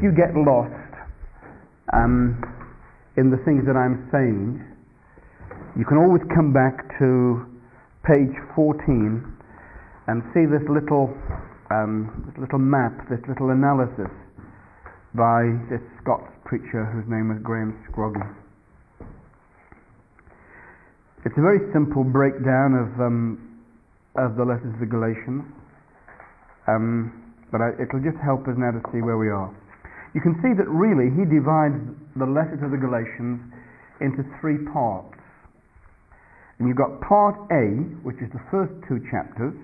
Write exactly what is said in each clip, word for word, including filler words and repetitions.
you get lost um, in the things that I'm saying, you can always come back to page fourteen and see this little um, this little map, this little analysis by this Scots preacher whose name was Graham Scroggie. It's a very simple breakdown of um, of the letters of the Galatians, um, but I, it'll just help us now to see where we are. You can see that really he divides the letter to the Galatians into three parts. And you've got part A, which is the first two chapters,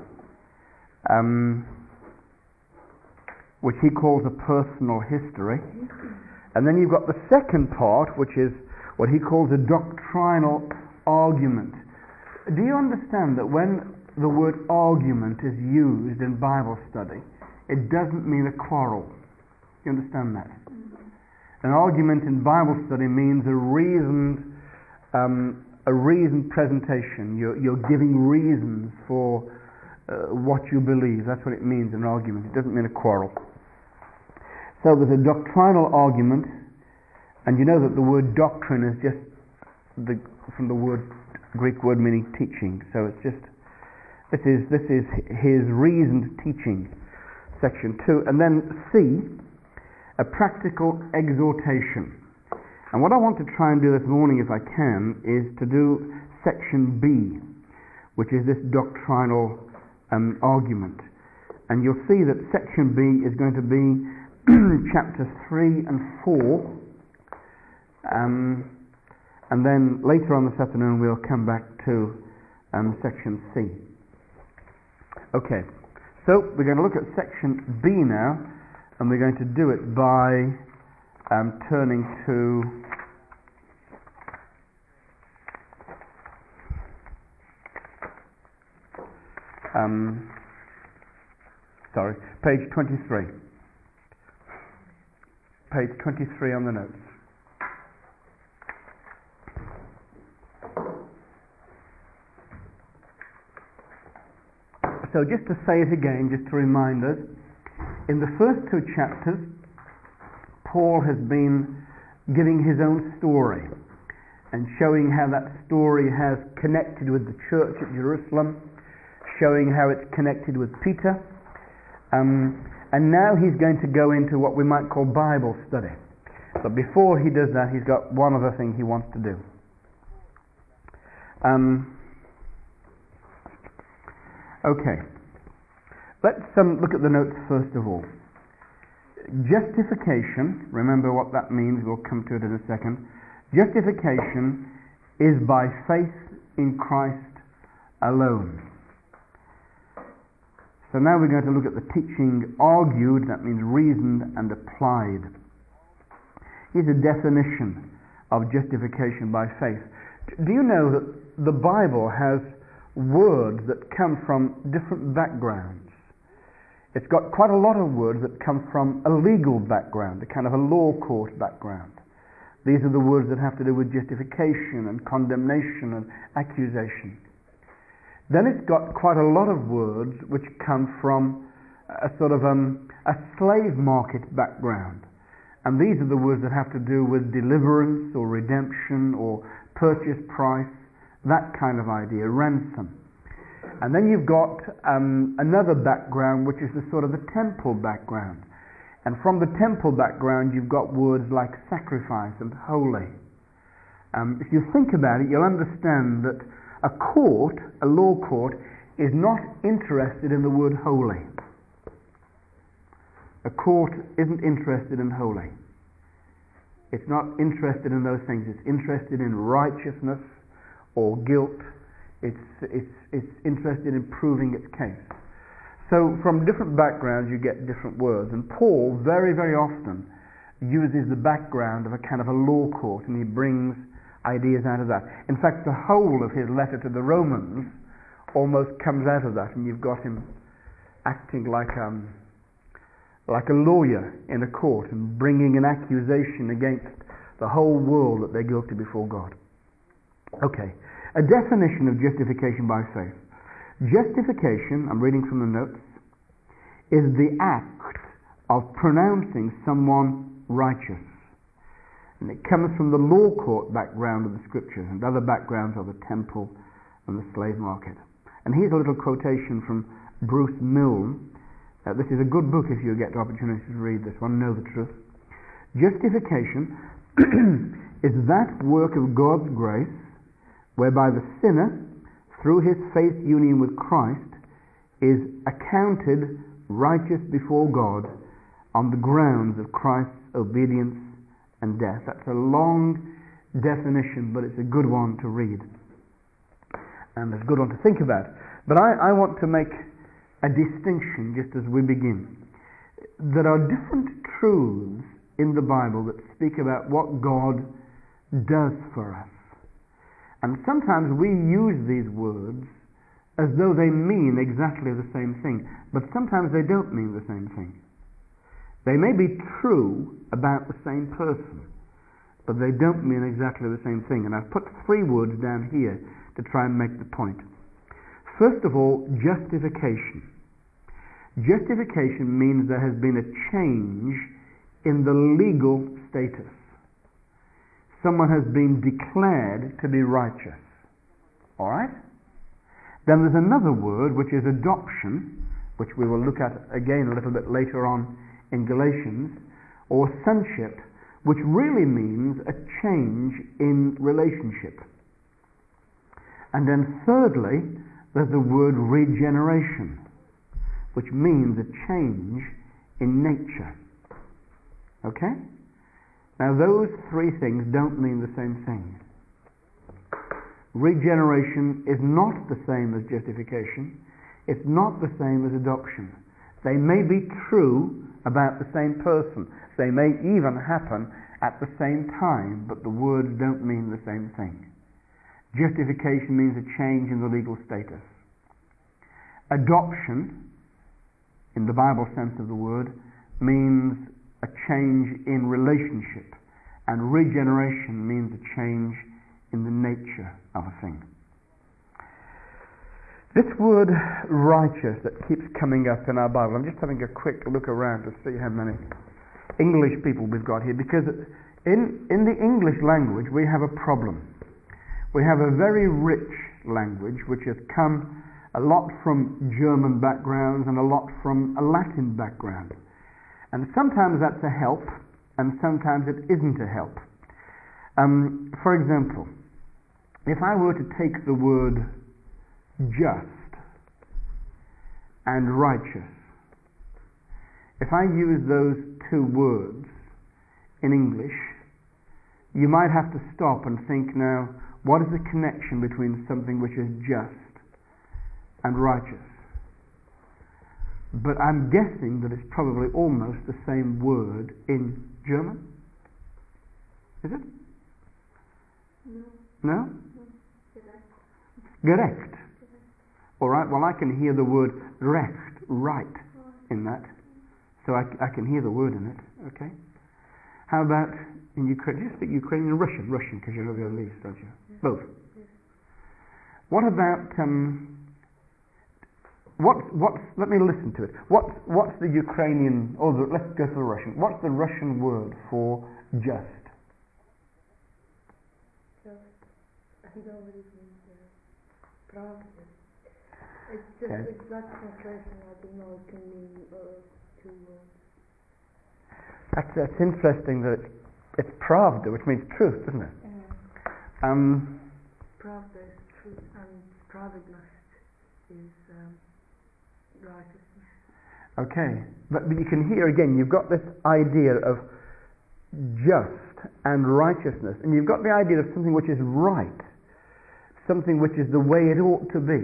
um, which he calls a personal history. And then you've got the second part, which is what he calls a doctrinal argument. Do you understand that when the word argument is used in Bible study, it doesn't mean a quarrel? You understand that? An argument in Bible study means a reasoned, um, a reasoned presentation. You're, you're giving reasons for uh, what you believe. That's what it means, an argument. It doesn't mean a quarrel. So there's a doctrinal argument, and you know that the word doctrine is just the, from the word Greek word meaning teaching. So it's just this is this is his reasoned teaching, section two, and then C, a practical exhortation. And what I want to try and do this morning, if I can, is to do section B, which is this doctrinal um, argument. And you'll see that section B is going to be chapter three and four, um, and then later on this afternoon we'll come back to um, section C. Okay, so we're going to look at section B now, and we're going to do it by um, turning to um, sorry, page twenty-three. Page twenty-three on the notes. So just to say it again, just to remind us, in the first two chapters, Paul has been giving his own story and showing how that story has connected with the church at Jerusalem, showing how it's connected with Peter, um, and now he's going to go into what we might call Bible study. But before he does that, he's got one other thing he wants to do. Um, okay. Let's um, look at the notes first of all. Justification, remember what that means, we'll come to it in a second. Justification is by faith in Christ alone. So now we're going to look at the teaching argued, that means reasoned and applied. Here's a definition of justification by faith. Do you know that the Bible has words that come from different backgrounds? It's got quite a lot of words that come from a legal background, a kind of a law court background. These are the words that have to do with justification and condemnation and accusation. Then it's got quite a lot of words which come from a sort of um, a slave market background. And these are the words that have to do with deliverance or redemption or purchase price, that kind of idea, ransom. And then you've got um, another background which is the sort of the temple background. And from the temple background you've got words like sacrifice and holy. Um, if you think about it, you'll understand that a court, a law court, is not interested in the word holy. A court isn't interested in holy. It's not interested in those things. It's interested in righteousness or guilt. It's, it's, it's interested in proving its case. So from different backgrounds you get different words. And Paul very, very often uses the background of a kind of a law court, and he brings ideas out of that. In fact, the whole of his letter to the Romans almost comes out of that, and you've got him acting like um, like a lawyer in a court and bringing an accusation against the whole world that they're guilty before God. Okay, a definition of justification by faith. Justification, I'm reading from the notes, is the act of pronouncing someone righteous. And it comes from the law court background of the scriptures and other backgrounds of the temple and the slave market. And here's a little quotation from Bruce Milne. Uh, this is a good book if you get the opportunity to read this one, Know the Truth. Justification is that work of God's grace whereby the sinner, through his faith union with Christ, is accounted righteous before God on the grounds of Christ's obedience and death. That's a long definition, but it's a good one to read. And it's a good one to think about. But I, I want to make a distinction just as we begin. There are different truths in the Bible that speak about what God does for us. And sometimes we use these words as though they mean exactly the same thing, but sometimes they don't mean the same thing. They may be true about the same person, but they don't mean exactly the same thing. And I've put three words down here to try and make the point. First of all, justification. Justification means there has been a change in the legal status. Someone has been declared to be righteous. All right? Then there's another word, which is adoption, which we will look at again a little bit later on in Galatians, or sonship, which really means a change in relationship. And then thirdly, there's the word regeneration, which means a change in nature. Okay? Now those three things don't mean the same thing. Regeneration is not the same as justification. It's not the same as adoption. They may be true about the same person. They may even happen at the same time, but the words don't mean the same thing. Justification means a change in the legal status. Adoption, in the Bible sense of the word, means a change in relationship. And regeneration means a change in the nature of a thing. This word righteous that keeps coming up in our Bible, I'm just having a quick look around to see how many English people we've got here, because in, in the English language we have a problem. We have a very rich language which has come a lot from German backgrounds and a lot from a Latin background. And sometimes that's a help and sometimes it isn't a help. Um, for example, if I were to take the word just and righteous, if I use those two words in English, you might have to stop and think, now, what is the connection between something which is just and righteous? But I'm guessing that it's probably almost the same word in German. Is it? No? No? Gerecht. All right, well, I can hear the word recht, right, in that. So I, I can hear the word in it, okay? How about in Ukraine? Do you speak Ukrainian or Russian? Russian, because you're over the East, don't you? Yes. Both. Yes. What about, um, what, what's, let me listen to it. What, what's the Ukrainian, oh, the, let's go for the Russian. What's the Russian word for just? Just. I don't really think It's just okay. Exact translation. I don't know. It can mean uh, two words. That's, that's interesting. That it's, it's pravda, which means truth, doesn't it? Yeah. Um, pravda is truth, and spravedlnost is um, righteousness. Okay, but, but you can hear again. You've got this idea of just and righteousness, and you've got the idea of something which is right, something which is the way it ought to be.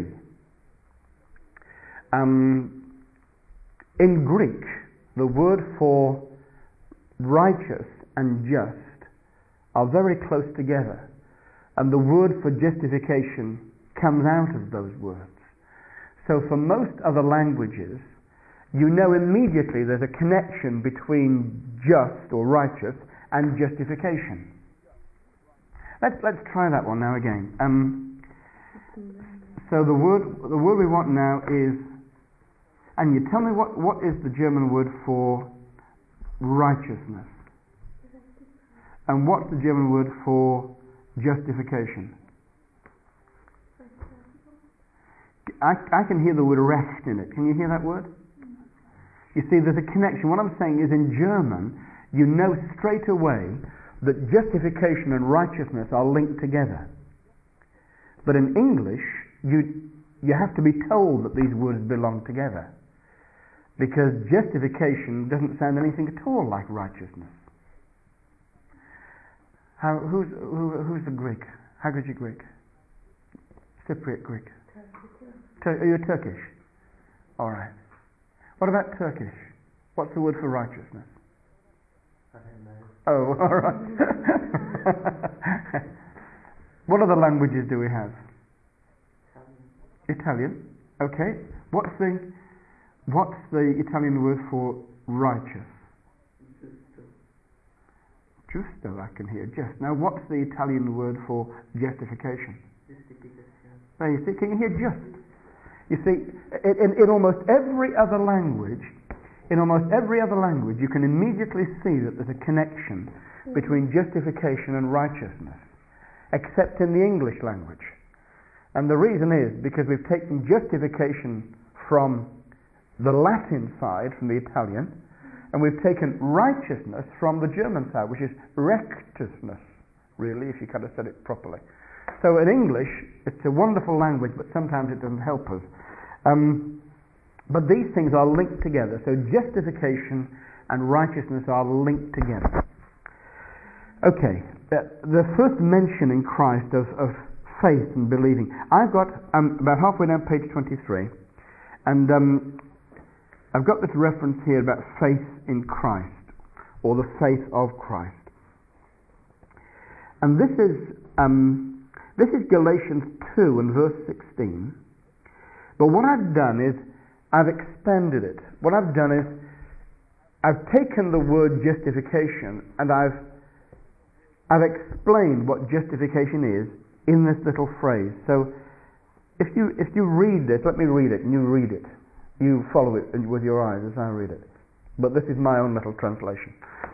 Um, in Greek, the word for righteous and just are very close together, and the word for justification comes out of those words. So for most other languages, you know immediately there's a connection between just or righteous and justification. Let's let's try that one now again. Um, so the word the word we want now is, and you tell me what, what is the German word for righteousness? And what's the German word for justification? I, I can hear the word recht in it. Can you hear that word? You see, there's a connection. What I'm saying is, in German, you know straight away that justification and righteousness are linked together. But in English, you, you have to be told that these words belong together. Because justification doesn't sound anything at all like righteousness. How, who's, who, who's the Greek? How good's your Greek? Cypriot Greek. Tur- are you Turkish? All right. What about Turkish? What's the word for righteousness? I don't know. Oh, all right. What other languages do we have? Italian. Italian. Okay. What's the what's the Italian word for righteous? Giusto. Giusto, I can hear. Just. Now, what's the Italian word for justification? Giustificazione. There you see. Can you hear just? You see, in, in almost every other language, in almost every other language, you can immediately see that there's a connection between justification and righteousness, except in the English language. And the reason is because we've taken justification from the Latin side, from the Italian, and we've taken righteousness from the German side, which is rectiousness, really, if you kind of said it properly. So in English, it's a wonderful language, but sometimes it doesn't help us. Um, but these things are linked together. So justification and righteousness are linked together. Okay, the, the first mention in Christ of, of faith and believing. I've got um, about halfway down page twenty-three, and um, I've got this reference here about faith in Christ, or the faith of Christ. And this is... Um, This is Galatians two and verse sixteen. But what I've done is I've expanded it. What I've done is I've taken the word justification and I've I've explained what justification is in this little phrase. So if you if you read this, let me read it and you read it. You follow it with your eyes as I read it. But this is my own little translation.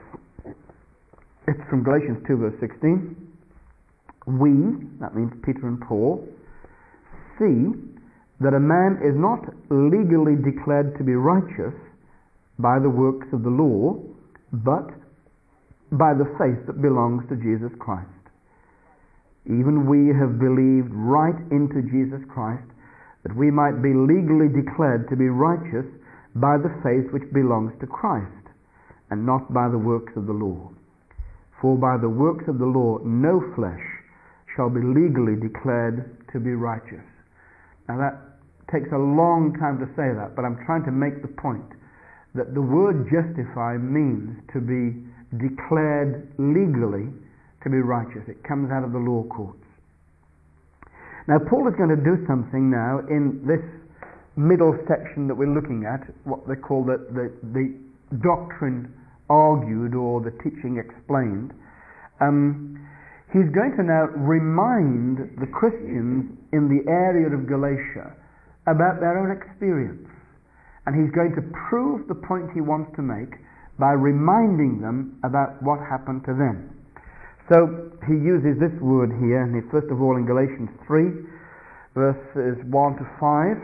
It's from Galatians two verse sixteen. We, that means Peter and Paul, see that a man is not legally declared to be righteous by the works of the law, but by the faith that belongs to Jesus Christ. Even we have believed right into Jesus Christ, that we might be legally declared to be righteous by the faith which belongs to Christ, and not by the works of the law. For by the works of the law no flesh shall be legally declared to be righteous. Now that takes a long time to say that, but I'm trying to make the point that the word justify means to be declared legally to be righteous. It comes out of the law courts. Now Paul is going to do something now in this middle section that we're looking at, what they call the, the, the doctrine argued or the teaching explained. Um, He's going to now remind the Christians in the area of Galatia about their own experience. And he's going to prove the point he wants to make by reminding them about what happened to them. So he uses this word here, and he, first of all in Galatians three, verses one to five.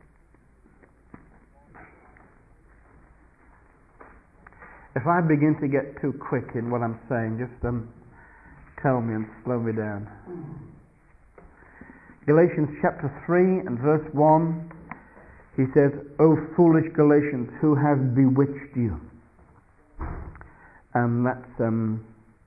If I begin to get too quick in what I'm saying, just um, tell me and slow me down. Galatians chapter three and verse one, he says, O foolish Galatians, who has bewitched you? And that's, um,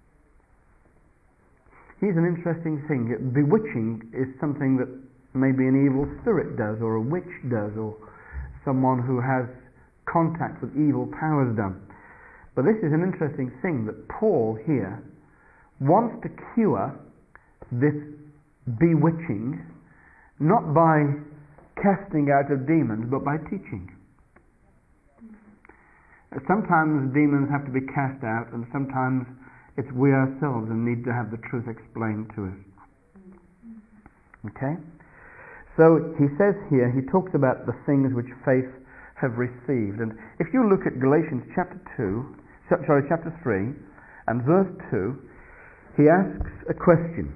here's an interesting thing. Bewitching is something that maybe an evil spirit does, or a witch does, or someone who has contact with evil powers done. But this is an interesting thing that Paul here wants to cure this bewitching, not by casting out of demons, but by teaching. Sometimes demons have to be cast out, and sometimes it's we ourselves who need to have the truth explained to us. Okay? So he says here, he talks about the things which faith have received. And if you look at Galatians chapter two, sorry, chapter three, and verse two, he asks a question.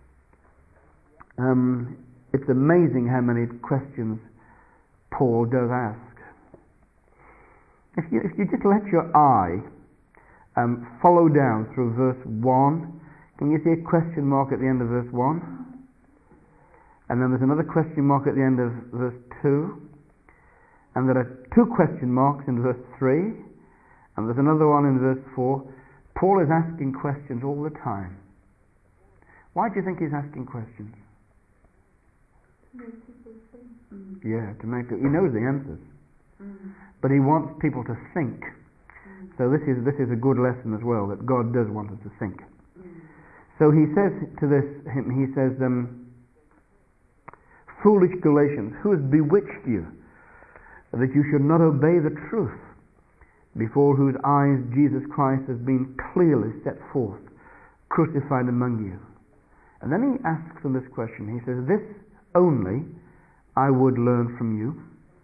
Um, it's amazing how many questions Paul does ask. If you, if you just let your eye um, follow down through verse one, can you see a question mark at the end of verse one? And then there's another question mark at the end of verse two. And there are two question marks in verse three. And there's another one in verse four. Paul is asking questions all the time. Why do you think he's asking questions? Mm. Yeah, to make it, he knows the answers. Mm. But he wants people to think. Mm. So this is this is a good lesson as well, that God does want us to think. Mm. So he says to this him, he says, um, foolish Galatians, who has bewitched you, that you should not obey the truth, before whose eyes Jesus Christ has been clearly set forth, crucified among you. And then he asks them this question. He says, this only I would learn from you.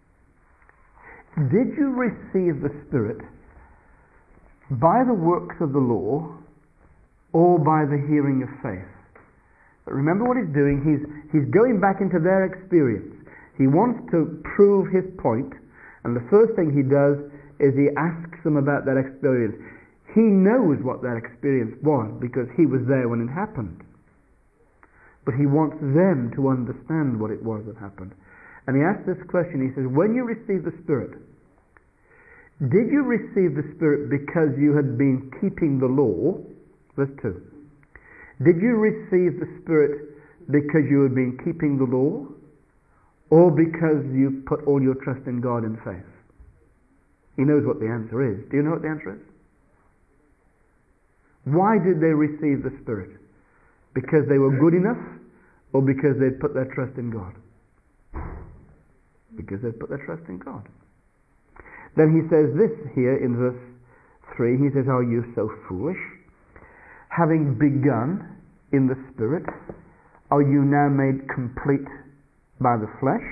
Did you receive the Spirit by the works of the law or by the hearing of faith? But remember what he's doing. He's, he's going back into their experience. He wants to prove his point, and the first thing he does is he asks them about that experience. He knows what that experience was because he was there when it happened. But he wants them to understand what it was that happened. And he asks this question. He says, when you received the Spirit, did you receive the Spirit because you had been keeping the law? Verse two. Did you receive the Spirit because you had been keeping the law? Or because you put all your trust in God in faith? He knows what the answer is. Do you know what the answer is? Why did they receive the Spirit? Because they were good enough, or because they'd put their trust in God? Because they'd put their trust in God. Then he says this here in verse three, he says, are you so foolish? Having begun in the Spirit, are you now made complete by the flesh?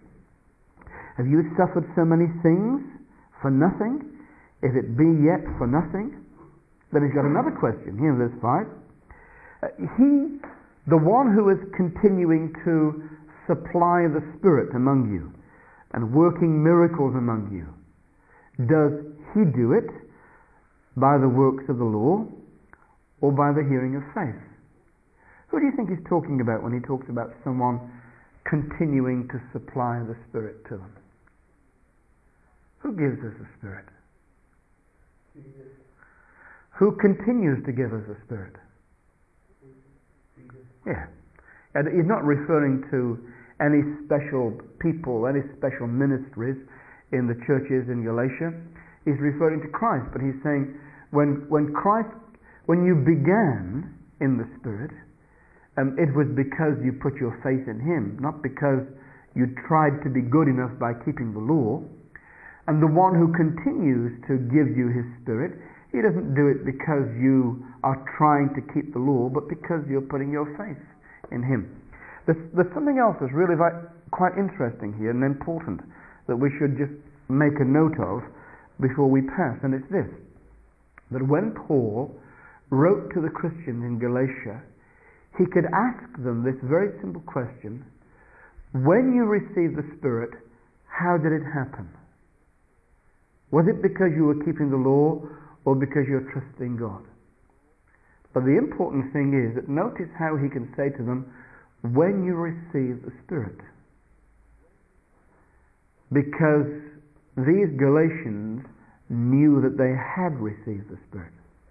Have you suffered so many things for nothing, if it be yet for nothing? Then he's got another question here in verse five. Uh, he, the one who is continuing to supply the Spirit among you and working miracles among you, does he do it by the works of the law or by the hearing of faith? Who do you think he's talking about when he talks about someone continuing to supply the Spirit to them? Who gives us the Spirit? Jesus. Who continues to give us the Spirit? Jesus. Yeah. And he's not referring to any special people, any special ministries in the churches in Galatia. He's referring to Christ, but he's saying when when Christ, when you began in the Spirit, um, it was because you put your faith in Him, not because you tried to be good enough by keeping the law. And the one who continues to give you His Spirit, He doesn't do it because you are trying to keep the law, but because you're putting your faith in Him. There's, there's something else that's really quite interesting here and important that we should just make a note of before we pass, and it's this: that when Paul wrote to the Christians in Galatia, he could ask them this very simple question: when you received the Spirit, how did it happen? Was it because you were keeping the law or because you're trusting God? But the important thing is that notice how he can say to them, when you receive the Spirit. Because these Galatians knew that they had received the Spirit.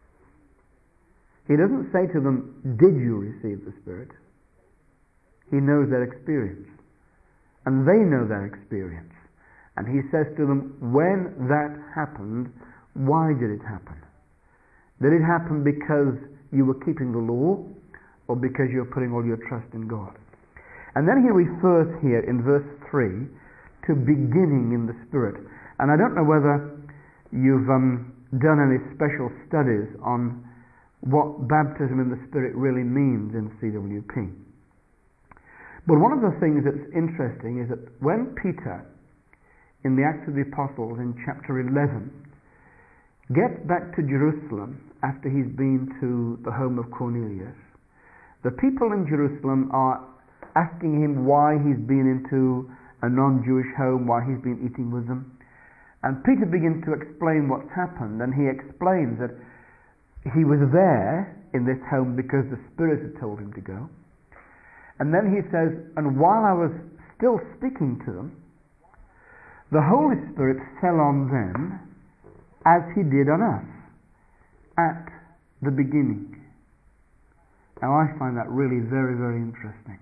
He doesn't say to them, did you receive the Spirit? He knows their experience. And they know their experience. And he says to them, when that happened, why did it happen? Did it happen because you were keeping the law, or because you're putting all your trust in God? And then he refers here in verse three to beginning in the Spirit. And I don't know whether you've um, done any special studies on what baptism in the Spirit really means in C W P. But one of the things that's interesting is that when Peter, in the Acts of the Apostles in chapter eleven, gets back to Jerusalem after he's been to the home of Cornelius. The people in Jerusalem are asking him why he's been into a non-Jewish home, why he's been eating with them. And Peter begins to explain what's happened, and he explains that he was there in this home because the Spirit had told him to go. And then he says, and while I was still speaking to them, the Holy Spirit fell on them as he did on us at the beginning. Now I find that really very, very interesting.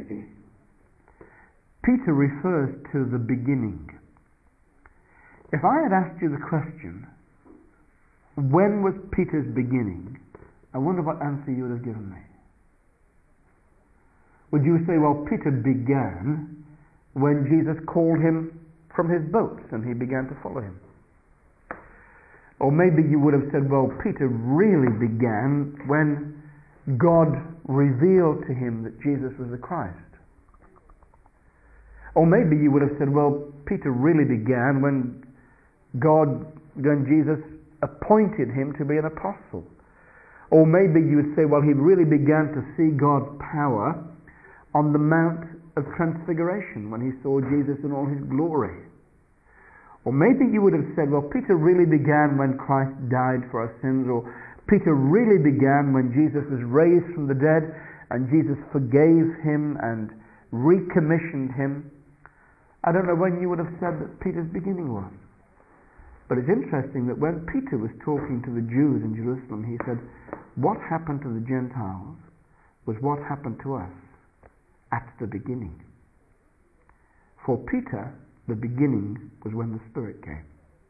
Peter refers to the beginning. If I had asked you the question, when was Peter's beginning? I wonder what answer you would have given me. Would you say, well, Peter began when Jesus called him from his boat and he began to follow him? Or maybe you would have said, well, Peter really began when God revealed to him that Jesus was the Christ. Or maybe you would have said, well, Peter really began when God, when Jesus appointed him to be an apostle. Or maybe you would say, well, he really began to see God's power on the Mount of Transfiguration when he saw Jesus in all his glory. Or maybe you would have said, well, Peter really began when Christ died for our sins, or Peter really began when Jesus was raised from the dead and Jesus forgave him and recommissioned him. I don't know when you would have said that Peter's beginning was. But it's interesting that when Peter was talking to the Jews in Jerusalem, he said, what happened to the Gentiles was what happened to us at the beginning. For Peter, the beginning was when the Spirit came.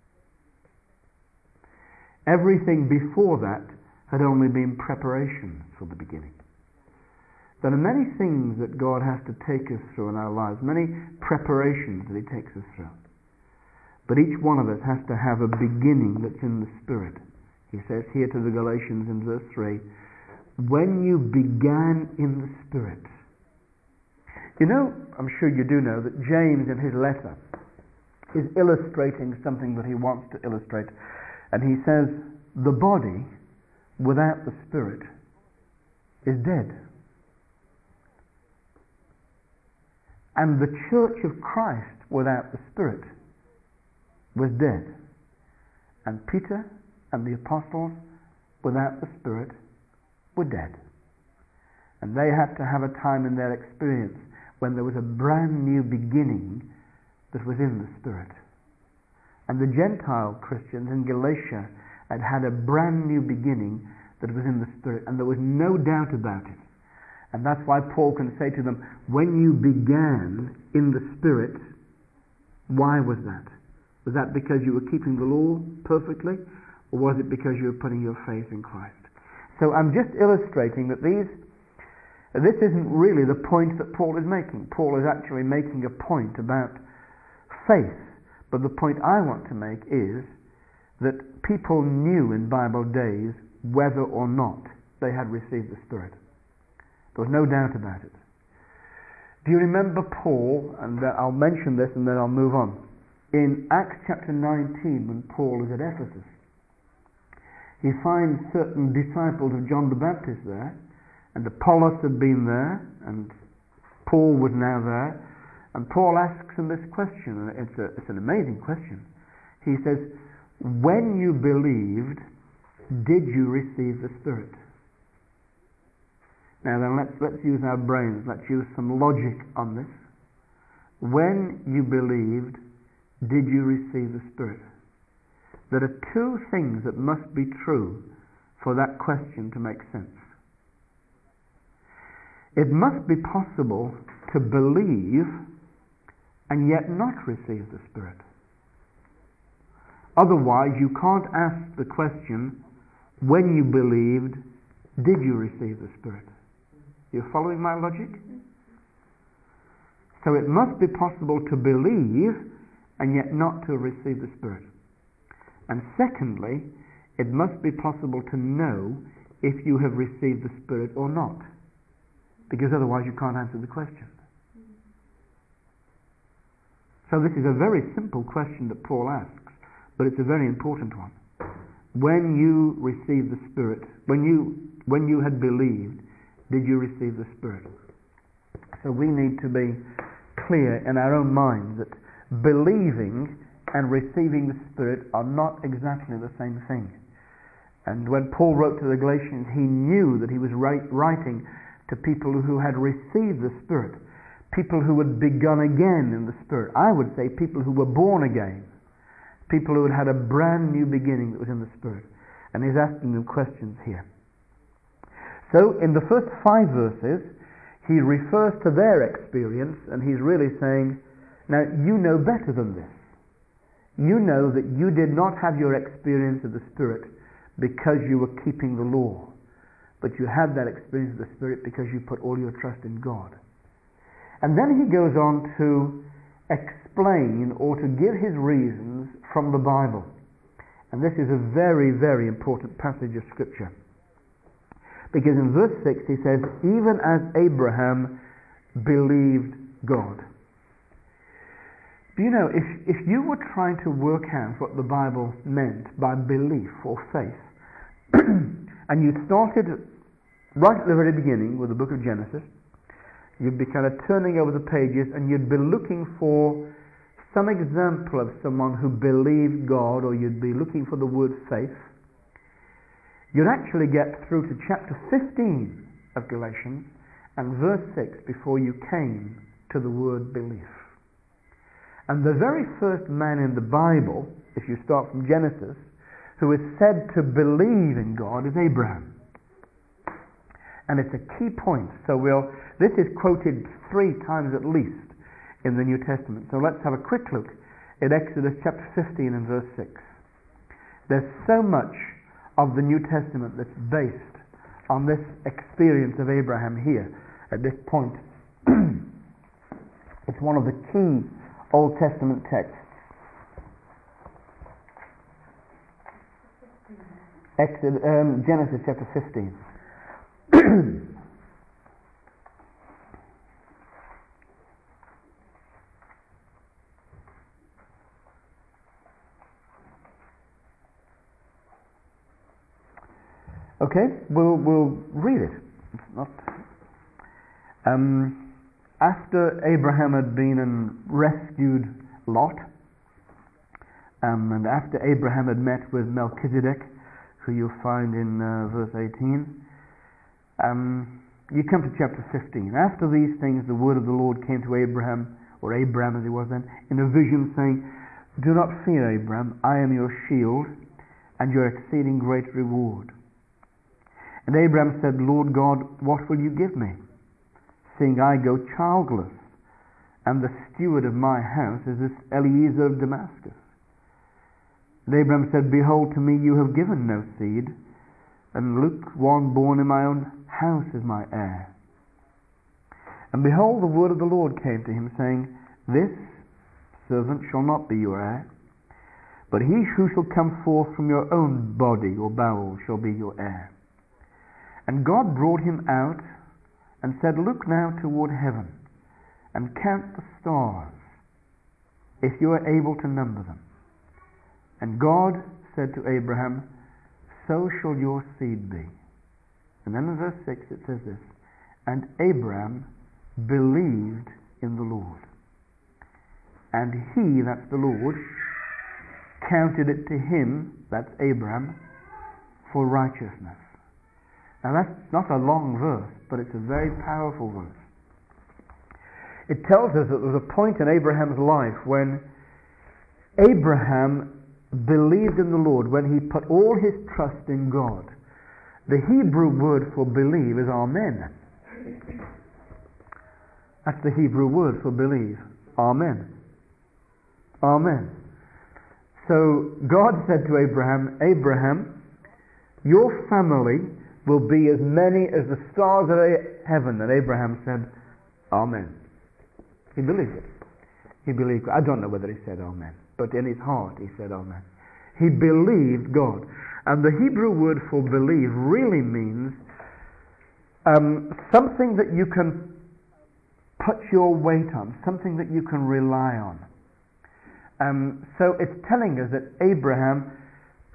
Everything before that had only been preparation for the beginning. There are many things that God has to take us through in our lives, many preparations that he takes us through. But each one of us has to have a beginning that's in the Spirit. He says here to the Galatians in verse three, when you began in the Spirit. You know, I'm sure you do know that James in his letter is illustrating something that he wants to illustrate. And he says, the body without the Spirit is dead. And the church of Christ without the Spirit was dead. And Peter and the apostles without the Spirit were dead. And they had to have a time in their experience when there was a brand new beginning that was in the Spirit. And the Gentile Christians in Galatia had had a brand new beginning that was in the Spirit, and there was no doubt about it. And that's why Paul can say to them, when you began in the Spirit, why was that? Was that because you were keeping the law perfectly, or was it because you were putting your faith in Christ? So I'm just illustrating that these, this isn't really the point that Paul is making. Paul is actually making a point about faith. But the point I want to make is that people knew in Bible days whether or not they had received the Spirit. There was no doubt about it. Do you remember Paul, and I'll mention this and then I'll move on, in Acts chapter nineteen when Paul is at Ephesus. He finds certain disciples of John the Baptist there, and Apollos had been there, and Paul was now there, and Paul asks him this question, and it's, a, it's an amazing question. He says, when you believed, did you receive the Spirit? Now then, let's, let's use our brains, let's use some logic on this. When you believed, did you receive the Spirit? There are two things that must be true for that question to make sense. It must be possible to believe and yet not receive the Spirit. Otherwise, you can't ask the question, when you believed, did you receive the Spirit? You're following my logic? So it must be possible to believe and yet not to receive the Spirit. And secondly, it must be possible to know if you have received the Spirit or not. Because otherwise you can't answer the question. So this is a very simple question that Paul asks, but it's a very important one. when you received the Spirit, when you when you had believed, did you receive the Spirit? So we need to be clear in our own minds that believing and receiving the Spirit are not exactly the same thing. And when Paul wrote to the Galatians, he knew that he was writing to people who had received the Spirit, people who had begun again in the Spirit. I would say people who were born again, people who had had a brand new beginning that was in the Spirit. And he's asking them questions here. So in the first five verses, he refers to their experience, and he's really saying, now you know better than this. You know that you did not have your experience of the Spirit because you were keeping the law, but you had that experience of the Spirit because you put all your trust in God. And then he goes on to explain or to give his reasons from the Bible. And this is a very, very important passage of Scripture. Because in verse six he says, even as Abraham believed God. Do you know, if, if you were trying to work out what the Bible meant by belief or faith, and you started right at the very beginning with the book of Genesis, you'd be kind of turning over the pages and you'd be looking for some example of someone who believed God, or you'd be looking for the word faith, you'd actually get through to chapter fifteen of Galatians and verse six before you came to the word belief. And the very first man in the Bible, if you start from Genesis, who is said to believe in God is Abraham. And it's a key point. So we'll, this is quoted three times at least in the New Testament. So let's have a quick look at Exodus chapter fifteen and verse six. There's so much of the New Testament that's based on this experience of Abraham here at this point. It's one of the key Old Testament texts. Exodus, um, Genesis chapter fifteen. Okay, we'll we'll read it. It's not. Um, after Abraham had been and rescued Lot, um, and after Abraham had met with Melchizedek, who you'll find in uh, verse eighteen, um, you come to chapter fifteen. After these things, the word of the Lord came to Abraham, or Abram as he was then, in a vision, saying, "Do not fear, Abram. I am your shield, and your exceeding great reward." And Abraham said, "Lord God, what will you give me, seeing I go childless, and the steward of my house is this Eliezer of Damascus?" And Abraham said, "Behold, to me you have given no seed, and look, one born in my own house is my heir." And behold, the word of the Lord came to him, saying, "This servant shall not be your heir, but he who shall come forth from your own body or bowels shall be your heir." And God brought him out and said, "Look now toward heaven and count the stars, if you are able to number them." And God said to Abraham, "So shall your seed be." And then in verse six it says this, "And Abraham believed in the Lord, and he," that's the Lord, "counted it to him," that's Abraham, "for righteousness." Now that's not a long verse, but it's a very powerful verse. It tells us that there was a point in Abraham's life when Abraham believed in the Lord, when he put all his trust in God. The Hebrew word for believe is amen. That's the Hebrew word for believe. Amen. Amen. So God said to Abraham, "Abraham, your family will be as many as the stars of heaven." And Abraham said, "Amen." He believed it. He believed. I don't know whether he said amen, but in his heart he said amen. He believed God. And the Hebrew word for believe really means um, something that you can put your weight on, something that you can rely on. Um, so it's telling us that Abraham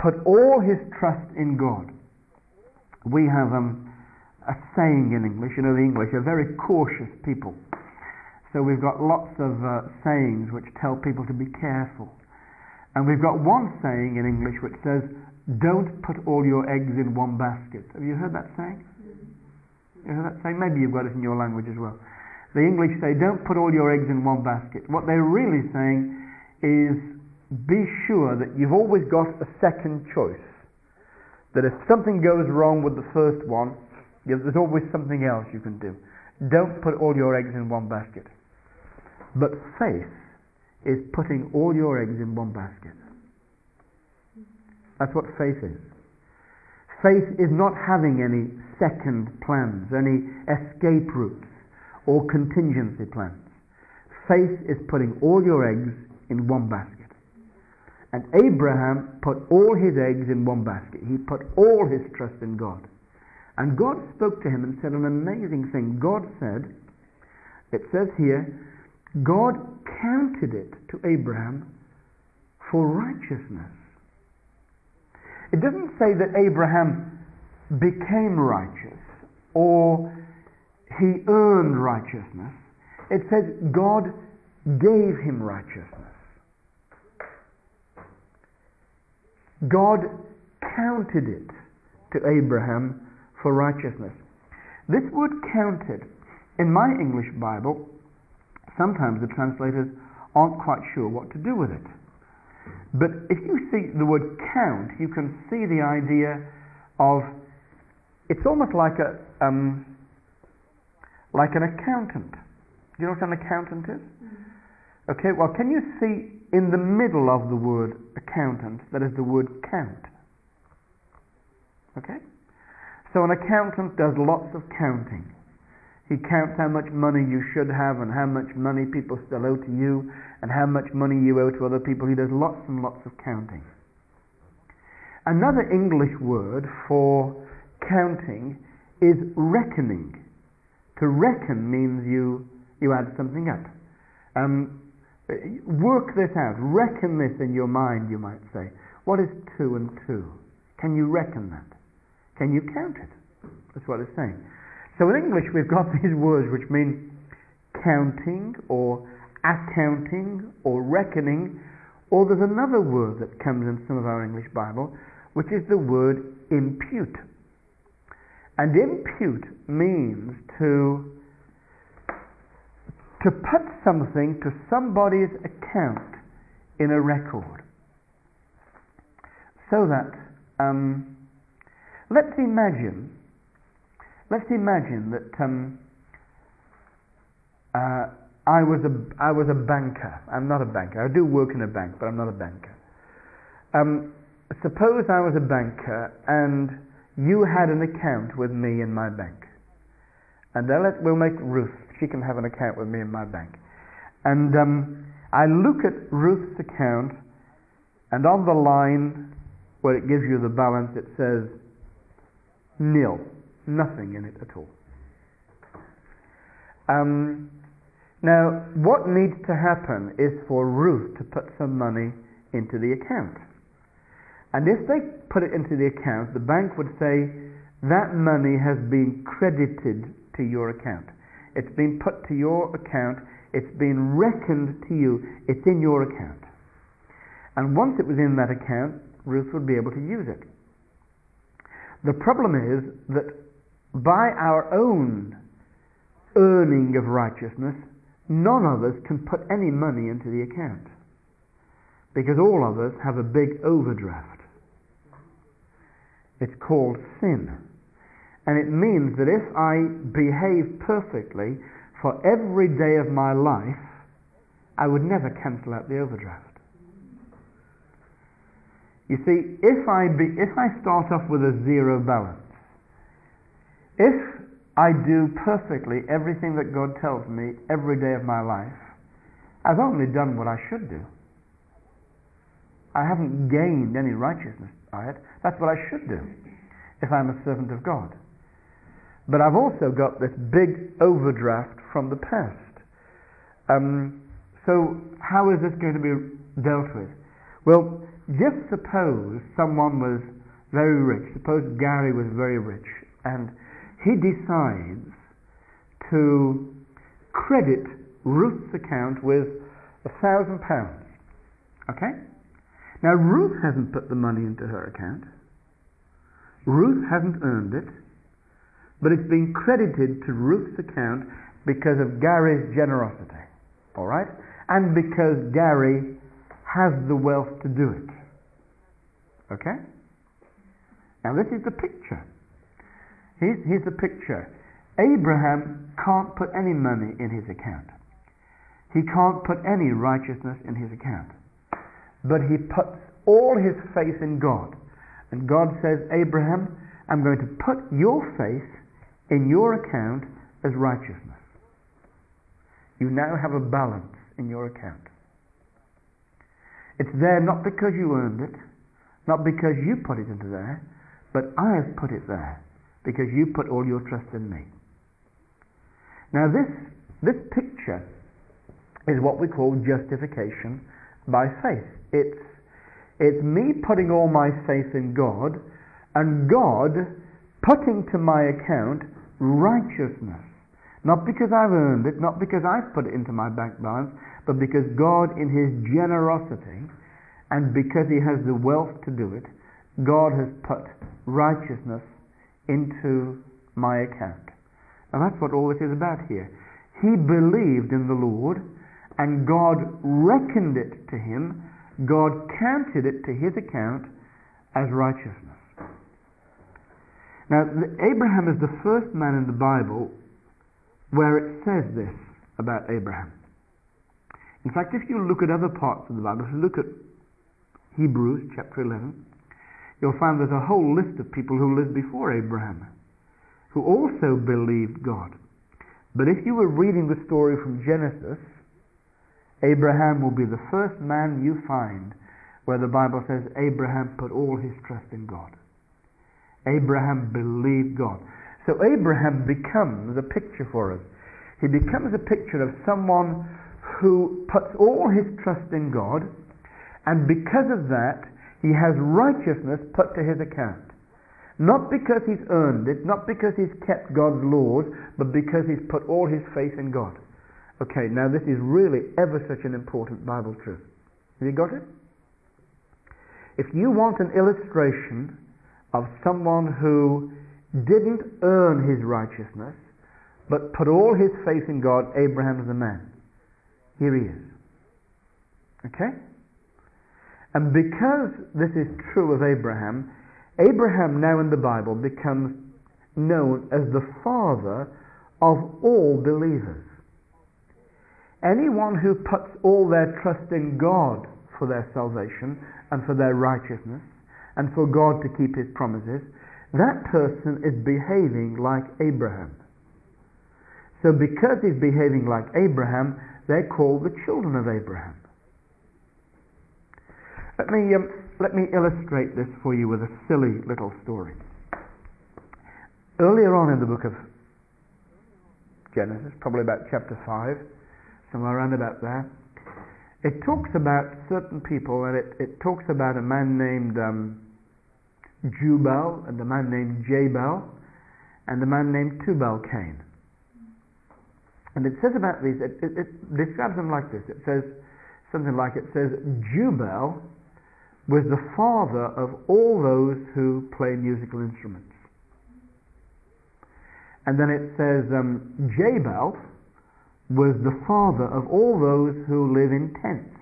put all his trust in God. We have um, a saying in English. You know, the English are very cautious people. So we've got lots of uh, sayings which tell people to be careful. And we've got one saying in English which says, don't put all your eggs in one basket. Have you heard that saying? You heard that saying? Maybe you've got it in your language as well. The English say, don't put all your eggs in one basket. What they're really saying is, be sure that you've always got a second choice. That if something goes wrong with the first one, there's always something else you can do. Don't put all your eggs in one basket. But faith is putting all your eggs in one basket. That's what faith is. Faith is not having any second plans, any escape routes, or contingency plans. Faith is putting all your eggs in one basket. And Abraham put all his eggs in one basket. He put all his trust in God. And God spoke to him and said an amazing thing. God said, it says here, God counted it to Abraham for righteousness. It doesn't say that Abraham became righteous or he earned righteousness. It says God gave him righteousness. God counted it to Abraham for righteousness. This word counted, in my English Bible, sometimes the translators aren't quite sure what to do with it. But if you see the word count, you can see the idea of, it's almost like a um, like an accountant. Do you know what an accountant is? Mm-hmm. Okay, well, can you see in the middle of the word accountant, that is the word count? Okay? So an accountant does lots of counting. He counts how much money you should have and how much money people still owe to you and how much money you owe to other people. He does lots and lots of counting. Another English word for counting is reckoning. To reckon means you, you add something up. Um, work this out. Reckon this in your mind, you might say. What is two and two? Can you reckon that? Can you count it? That's what it's saying. So in English we've got these words which mean counting or accounting or reckoning, or there's another word that comes in some of our English Bible, which is the word impute. And impute means to to put something to somebody's account in a record. So that um, let's imagine Let's imagine that um, uh, I was a I was a banker. I'm not a banker. I do work in a bank, but I'm not a banker. Um, suppose I was a banker and you had an account with me in my bank, and let, we'll make Ruth. She can have an account with me in my bank. And um, I look at Ruth's account, and on the line where it gives you the balance, it says nil. Nothing in it at all. Um, now, what needs to happen is for Ruth to put some money into the account. And if they put it into the account, the bank would say, that money has been credited to your account. It's been put to your account. It's been reckoned to you. It's in your account. And once it was in that account, Ruth would be able to use it. The problem is that by our own earning of righteousness, none of us can put any money into the account, because all of us have a big overdraft. It's called sin. And it means that if I behave perfectly for every day of my life, I would never cancel out the overdraft. You see, if I, be, if I start off with a zero balance, if I do perfectly everything that God tells me every day of my life, I've only done what I should do. I haven't gained any righteousness by it. That's what I should do if I'm a servant of God. But I've also got this big overdraft from the past. Um, so how is this going to be dealt with? Well, just suppose someone was very rich. Suppose Gary was very rich, and he decides to credit Ruth's account with a thousand pounds. Okay? Now Ruth hasn't put the money into her account. Ruth hasn't earned it, but it's been credited to Ruth's account because of Gary's generosity. All right? And because Gary has the wealth to do it. Okay? Now this is the picture. Here's, here's the picture. Abraham can't put any money in his account. He can't put any righteousness in his account. But he puts all his faith in God. And God says, Abraham, I'm going to put your faith in your account as righteousness. You now have a balance in your account. It's there not because you earned it, not because you put it into there, but I have put it there because you put all your trust in me. Now this, this picture is what we call justification by faith. It's, it's me putting all my faith in God, and God putting to my account righteousness. Not because I've earned it, not because I've put it into my bank balance, but because God in His generosity, and because He has the wealth to do it, God has put righteousness into my account. Now that's what all this is about here. He believed in the Lord, and God reckoned it to him, God counted it to his account as righteousness. Now, Abraham is the first man in the Bible where it says this about Abraham. In fact, if you look at other parts of the Bible, if you look at Hebrews chapter eleven, you'll find there's a whole list of people who lived before Abraham, who also believed God. But if you were reading the story from Genesis, Abraham will be the first man you find where the Bible says Abraham put all his trust in God. Abraham believed God. So Abraham becomes a picture for us. He becomes a picture of someone who puts all his trust in God, and because of that, he has righteousness put to his account. Not because he's earned it, not because he's kept God's laws, but because he's put all his faith in God. Okay, now this is really ever such an important Bible truth. Have you got it? If you want an illustration of someone who didn't earn his righteousness, but put all his faith in God, Abraham is the man. Here he is. Okay? And because this is true of Abraham, Abraham now in the Bible becomes known as the father of all believers. Anyone who puts all their trust in God for their salvation and for their righteousness and for God to keep His promises, that person is behaving like Abraham. So because he's behaving like Abraham, they're called the children of Abraham. Let me, um, let me illustrate this for you with a silly little story. Earlier on in the book of Genesis, probably about chapter five, somewhere around about there, it talks about certain people, and it, it talks about a man named um, Jubal, and a man named Jabal, and a man named Tubal-Cain. And it says about these, it, it, it describes them like this. It says something like, it says, Jubal was the father of all those who play musical instruments. And then it says, um, Jabal was the father of all those who live in tents.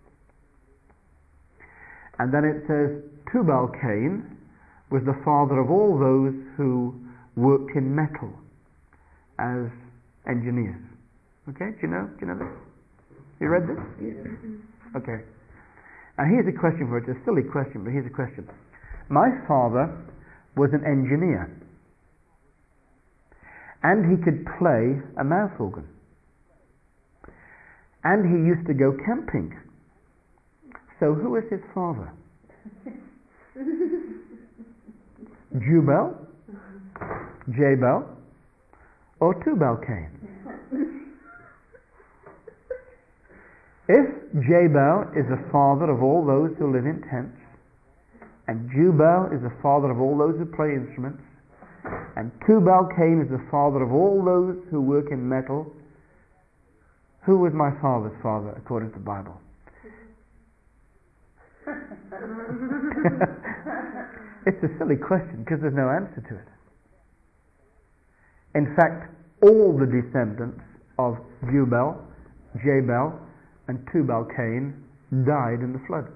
And then it says, Tubal-Cain was the father of all those who worked in metal as engineers. Okay, do you know, do you know this? You read this? Yes. Okay. Now here's a question for it. It's a silly question, but here's a question. My father was an engineer, and he could play a mouth organ, and he used to go camping. So who is his father? Jubal, Jabal, or Tubal-Cain? If Jabal is the father of all those who live in tents, and Jubal is the father of all those who play instruments, and Tubal-Cain is the father of all those who work in metal. Who was my father's father according to the Bible? It's a silly question because there's no answer to it. In fact, all the descendants of Jubal, Jabal, and Tubal-Cain died in the flood.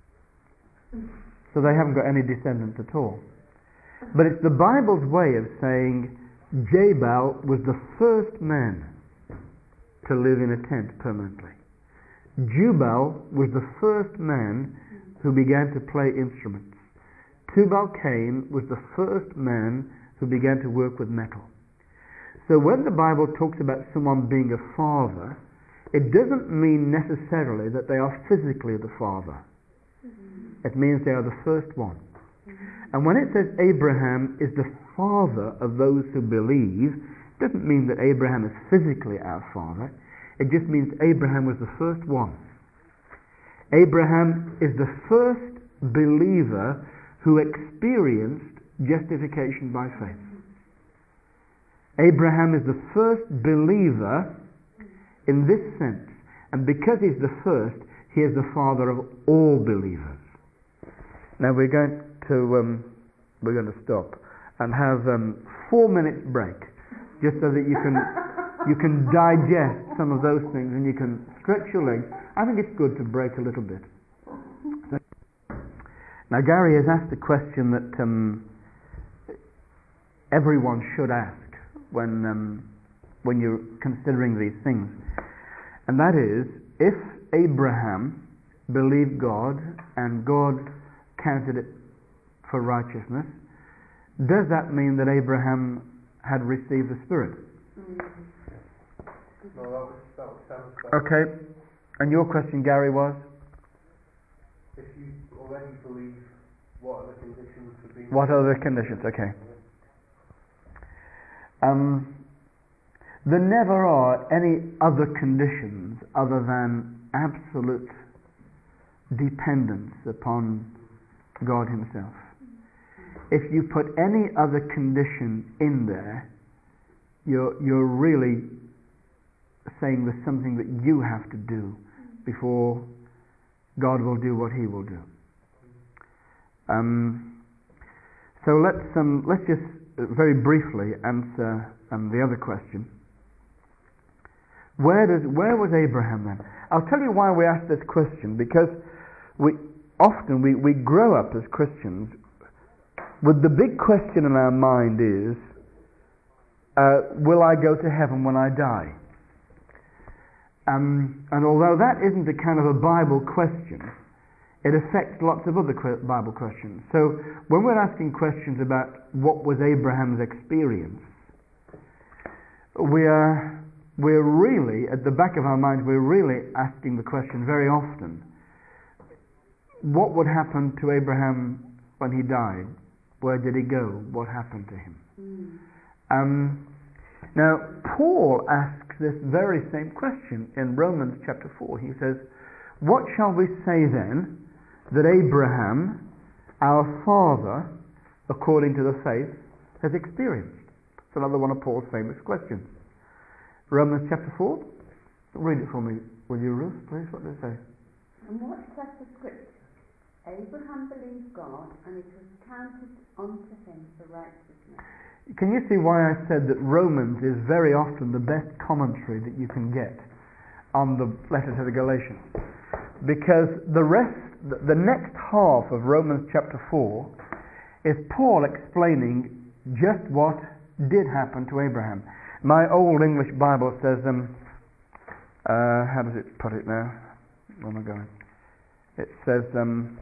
So they haven't got any descendants at all. But it's the Bible's way of saying Jabal was the first man to live in a tent permanently. Jubal was the first man who began to play instruments. Tubal-Cain was the first man who began to work with metal. So when the Bible talks about someone being a father, it doesn't mean necessarily that they are physically the father. Mm-hmm. It means they are the first one. Mm-hmm. And when it says Abraham is the father of those who believe, it doesn't mean that Abraham is physically our father. It just means Abraham was the first one. Abraham is the first believer who experienced justification by faith. Abraham is the first believer in this sense, and because he's the first, he is the father of all believers. Now we're going to um, we're going to stop and have um, four minutes break, just so that you can you can digest some of those things and you can stretch your legs. I think it's good to break a little bit. So, now Gary has asked a question that um, everyone should ask when um, when you're considering these things, and that is, if Abraham believed God and God counted it for righteousness, does that mean that Abraham had received the Spirit? No, that was, that was satisfied. Okay, and your question, Gary, was? If you already believe, what are the conditions for being... What are the conditions? Okay. Um, there never are any other conditions other than absolute dependence upon God Himself. If you put any other condition in there, you're, you're really saying there's something that you have to do before God will do what He will do. Um, so let's um, let's just very briefly answer um, the other question. Where does where was Abraham then? I'll tell you why we ask this question, because we often we, we grow up as Christians with the big question in our mind is, uh, will I go to heaven when I die? Um, and although that isn't a kind of a Bible question, it affects lots of other Bible questions. So when we're asking questions about what was Abraham's experience, we are we're really, at the back of our minds, we're really asking the question very often, what would happen to Abraham when he died? Where did he go? What happened to him? Mm. Um, now, Paul asks this very same question in Romans chapter four. He says, what shall we say then that Abraham, our father, according to the faith, has experienced? It's another one of Paul's famous questions. Romans chapter four. Read it for me, will you, Ruth, please? What does it say? And what says the scripture? Abraham believed God, and it was counted unto him for righteousness. Can you see why I said that Romans is very often the best commentary that you can get on the letter to the Galatians? Because the rest, the next half of Romans chapter four is Paul explaining just what did happen to Abraham. My old English Bible says, um, uh, how does it put it now? Where am I going? It says, um,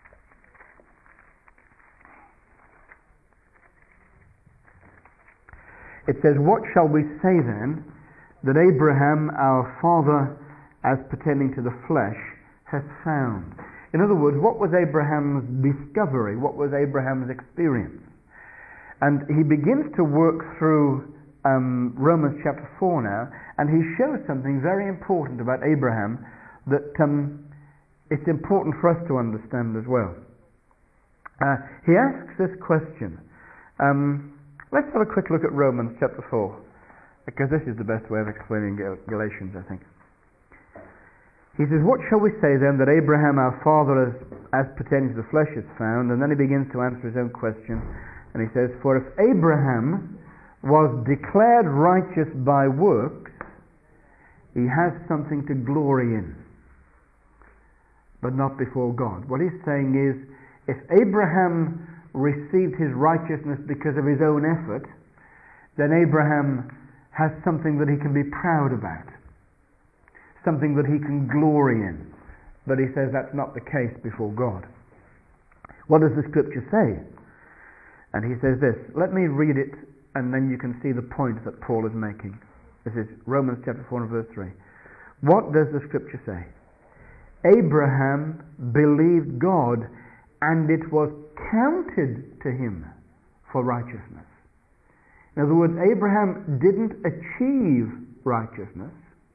it says, what shall we say then that Abraham, our father, as pertaining to the flesh, has found? In other words, what was Abraham's discovery? What was Abraham's experience? And he begins to work through um, Romans chapter four now, and he shows something very important about Abraham that um, it's important for us to understand as well. Uh, he asks this question. Um, let's have a quick look at Romans chapter four, because this is the best way of explaining Gal- Galatians, I think. He says, "What shall we say then that Abraham our father as, as pertaining to the flesh is found?" And then he begins to answer his own question. And he says, "For if Abraham was declared righteous by works, he has something to glory in, but not before God." What he's saying is, if Abraham received his righteousness because of his own effort, then Abraham has something that he can be proud about, something that he can glory in. But he says that's not the case before God. What does the scripture say? And he says this. Let me read it, and then you can see the point that Paul is making. This is Romans chapter four and verse three. What does the scripture say? Abraham believed God, and it was counted to him for righteousness. In other words, Abraham didn't achieve righteousness.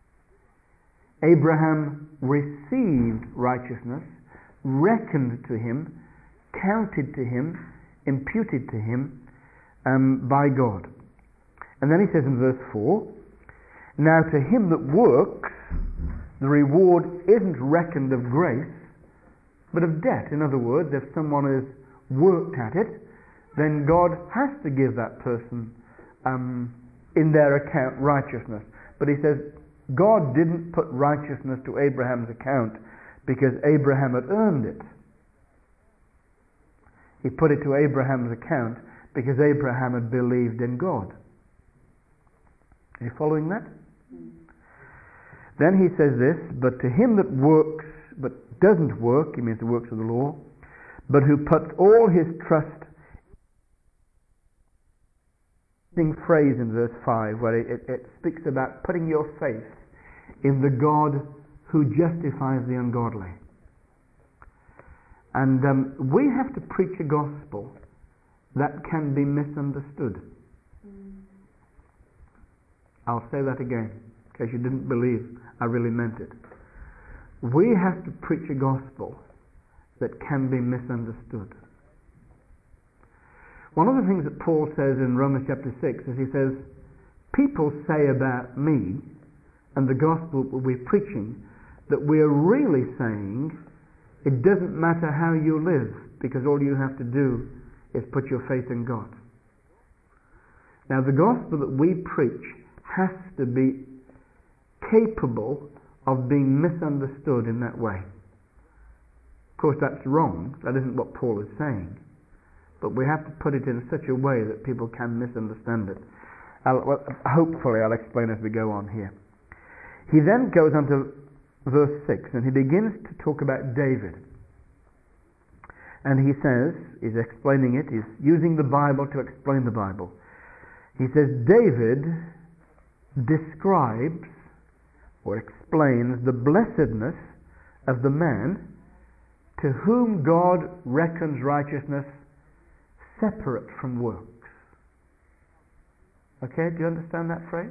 Abraham received righteousness, reckoned to him, counted to him, imputed to him um, by God. And then he says in verse four, "Now to him that works, the reward isn't reckoned of grace, but of debt." In other words, if someone has worked at it, then God has to give that person um, in their account righteousness. But he says God didn't put righteousness to Abraham's account because Abraham had earned it. He put it to Abraham's account because Abraham had believed in God. Are you following that? Mm. Then he says this, "But to him that works, but doesn't work," he means the works of the law, "but who puts all his trust," phrase in verse five where it, it, it speaks about putting your faith in the God who justifies the ungodly. And um, we have to preach a gospel that can be misunderstood. Mm. I'll say that again, in case you didn't believe I really meant it. We have to preach a gospel that can be misunderstood. One of the things that Paul says in Romans chapter six is he says, people say about me and the gospel that we're preaching that we're really saying it doesn't matter how you live because all you have to do is put your faith in God. Now the gospel that we preach has to be capable of being misunderstood in that way. Of course that's wrong, that isn't what Paul is saying, but we have to put it in such a way that people can misunderstand it. I'll, well, hopefully I'll explain as we go on here. He then goes on to verse six and he begins to talk about David. And he says, he's explaining it, he's using the Bible to explain the Bible. He says, David describes or explains the blessedness of the man to whom God reckons righteousness separate from works. Okay, do you understand that phrase?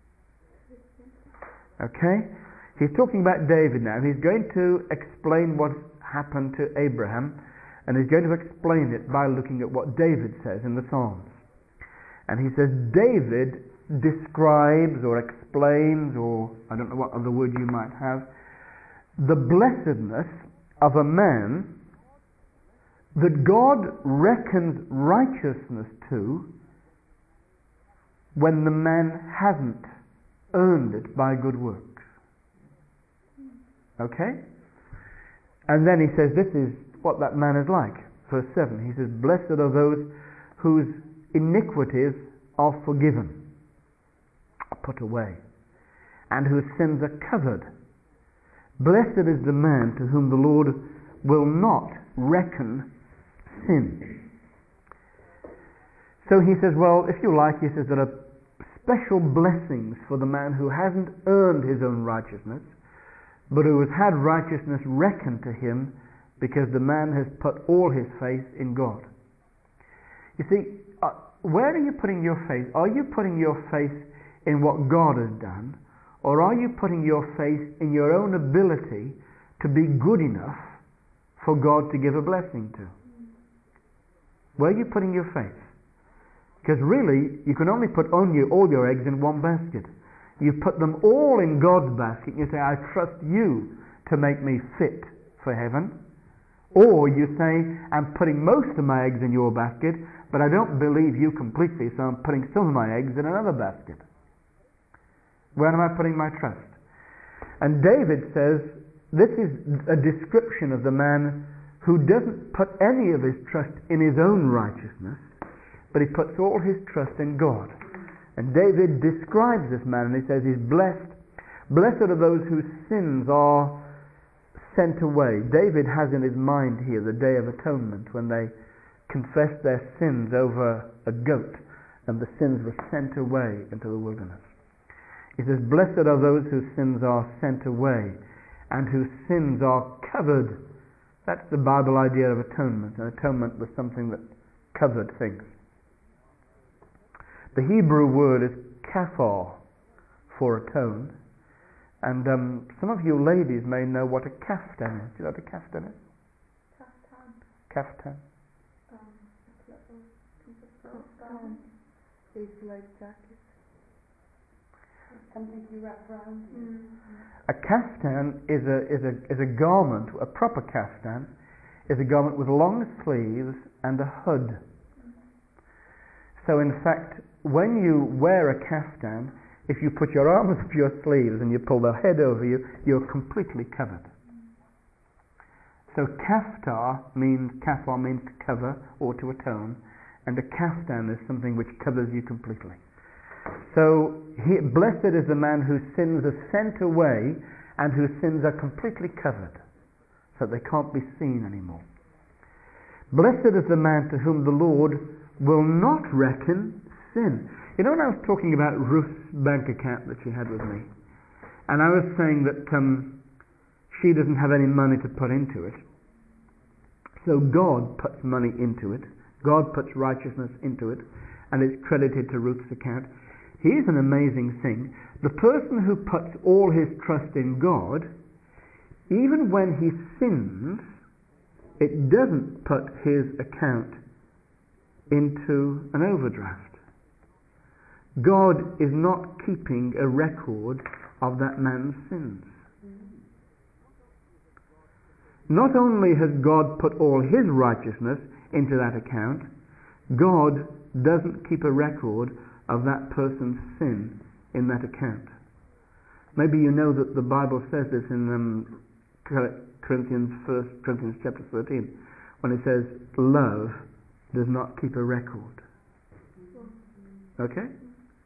Okay, he's talking about David now. He's going to explain what happened to Abraham, and he's going to explain it by looking at what David says in the Psalms. And he says, David describes or explains, or I don't know what other word you might have, the blessedness of a man that God reckons righteousness to when the man hasn't earned it by good works. Okay? And then he says this is what that man is like. Verse seven, he says, blessed are those whose iniquities are forgiven, are put away, and whose sins are covered. Blessed is the man to whom the Lord will not reckon sin. So he says, well, if you like, he says there are special blessings for the man who hasn't earned his own righteousness, but who has had righteousness reckoned to him because the man has put all his faith in God. You see, uh, where are you putting your faith? Are you putting your faith in what God has done, or are you putting your faith in your own ability to be good enough for God to give a blessing to? Where are you putting your faith? Because really, you can only put only all your eggs in one basket. You put them all in God's basket, and you say, I trust you to make me fit for heaven. Or you say, I'm putting most of my eggs in your basket, but I don't believe you completely, so I'm putting some of my eggs in another basket. Where am I putting my trust? And David says, this is a description of the man who doesn't put any of his trust in his own righteousness, but he puts all his trust in God. And David describes this man, and he says he's blessed. Blessed are those whose sins are sent away. David has in his mind here the Day of Atonement, when they confessed their sins over a goat, and the sins were sent away into the wilderness. He says, blessed are those whose sins are sent away, and whose sins are covered. That's the Bible idea of atonement. And atonement was something that covered things. The Hebrew word is kafar, for atone. And um, some of you ladies may know what a kaftan is. Do you know what a kaftan is? Kaftan. Kaftan. Um, kaftan. It's like jacket. Something you wrap around you. A kaftan is a is a is a garment. A proper kaftan is a garment with long sleeves and a hood. So in fact, when you wear a kaftan, if you put your arms up your sleeves and you pull the head over you, you're completely covered. So kaftar means, kafar means to cover or to atone, and a kaftan is something which covers you completely. So he, blessed is the man whose sins are sent away and whose sins are completely covered, so they can't be seen anymore. Blessed is the man to whom the Lord will not reckon sin. You know, when I was talking about Ruth's bank account that she had with me, and I was saying that um, she doesn't have any money to put into it, so God puts money into it, God puts righteousness into it, and it's credited to Ruth's account. Here's an amazing thing. The person who puts all his trust in God, even when he sins, it doesn't put his account into an overdraft. God is not keeping a record of that man's sins. Not only has God put all his righteousness into that account, God doesn't keep a record of that person's sin in that account. Maybe you know that the Bible says this in um, Corinthians, First Corinthians chapter thirteen, when it says, love does not keep a record. Okay?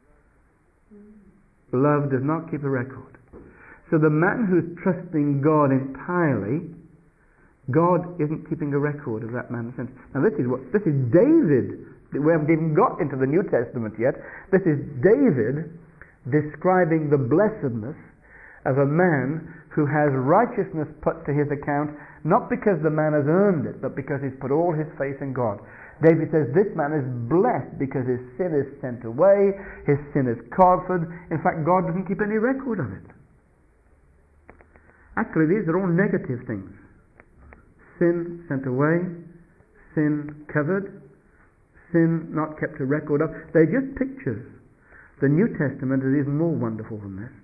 Love does not keep a record. So the man who's trusting God entirely, God isn't keeping a record of that man's sins. Now this is what this is David. We haven't even got into the New Testament yet. This is David describing the blessedness of a man who has righteousness put to his account, not because the man has earned it, but because he's put all his faith in God. David says this man is blessed because his sin is sent away, his sin is covered. In fact, God doesn't keep any record of it. Actually, these are all negative things. Sin sent away, sin covered, sin not kept a record of. They're just pictures. The New Testament is even more wonderful than this.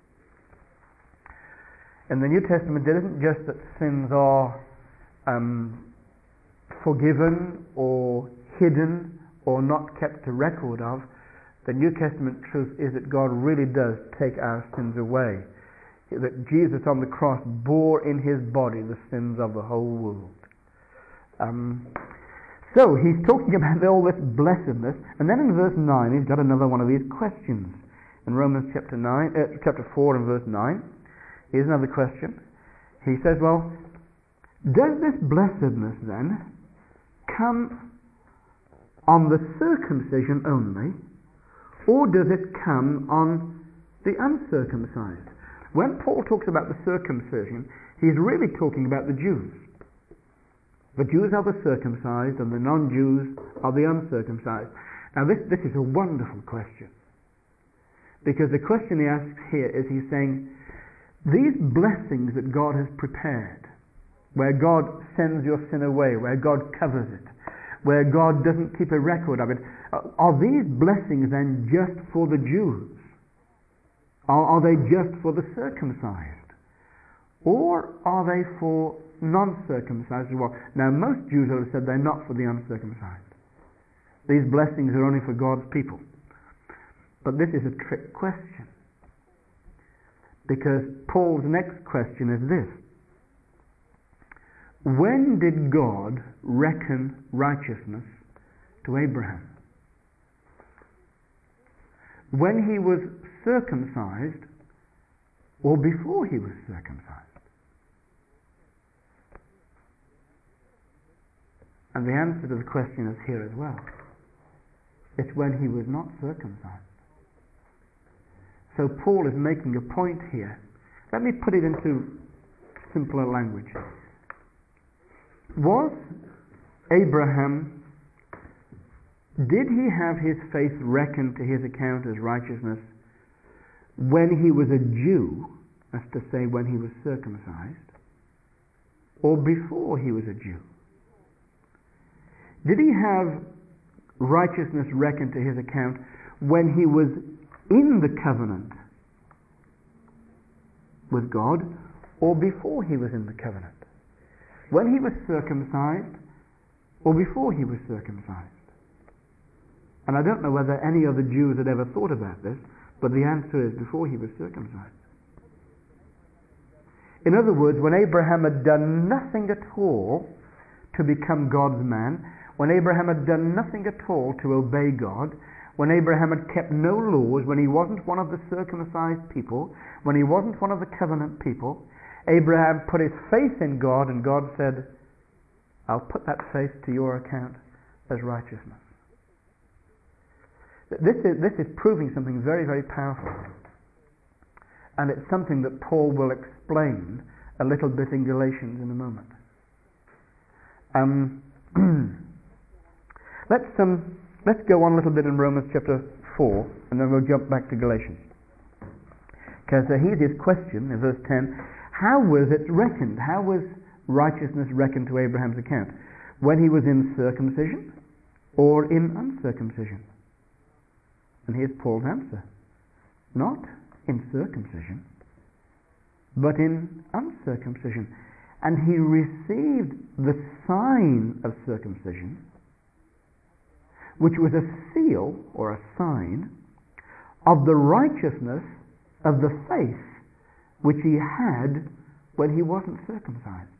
In the New Testament, it isn't just that sins are um, forgiven or hidden or not kept a record of. The New Testament truth is that God really does take our sins away. That Jesus on the cross bore in his body the sins of the whole world. Um, so he's talking about all this blessedness, and then in verse nine he's got another one of these questions. In Romans chapter nine, uh, chapter four and verse nine, here's another question. He says, well, does this blessedness then come on the circumcision only, or does it come on the uncircumcised? When Paul talks about the circumcision, he's really talking about the Jews. The Jews are the circumcised and the non-Jews are the uncircumcised. Now this, this is a wonderful question. Because the question he asks here is, he's saying, these blessings that God has prepared, where God sends your sin away, where God covers it, where God doesn't keep a record of it. Are these blessings then just for the Jews? Are, are they just for the circumcised? Or are they for non-circumcised as well? Now, most Jews would have said they're not for the uncircumcised. These blessings are only for God's people. But this is a trick question. Because Paul's next question is this: when did God reckon righteousness to Abraham? When he was circumcised or before he was circumcised? And the answer to the question is here as well. It's when he was not circumcised. So Paul is making a point here. Let me put it into simpler language. Was Abraham, did he have his faith reckoned to his account as righteousness when he was a Jew, as to say when he was circumcised, or before he was a Jew? Did he have righteousness reckoned to his account when he was in the covenant with God, or before he was in the covenant? When he was circumcised, or before he was circumcised? And I don't know whether any other Jews had ever thought about this, but the answer is before he was circumcised. In other words, when Abraham had done nothing at all to become God's man, when Abraham had done nothing at all to obey God, when Abraham had kept no laws, when he wasn't one of the circumcised people, when he wasn't one of the covenant people, Abraham put his faith in God, and God said, I'll put that faith to your account as righteousness. This is, this is proving something very, very powerful. And it's something that Paul will explain a little bit in Galatians in a moment. Um, let's, um, let's go on a little bit in Romans chapter four, and then we'll jump back to Galatians. Okay, so here's his question in verse ten. How was it reckoned? How was righteousness reckoned to Abraham's account? When he was in circumcision or in uncircumcision? And here's Paul's answer. Not in circumcision, but in uncircumcision. And he received the sign of circumcision, which was a seal or a sign of the righteousness of the faith which he had when he wasn't circumcised.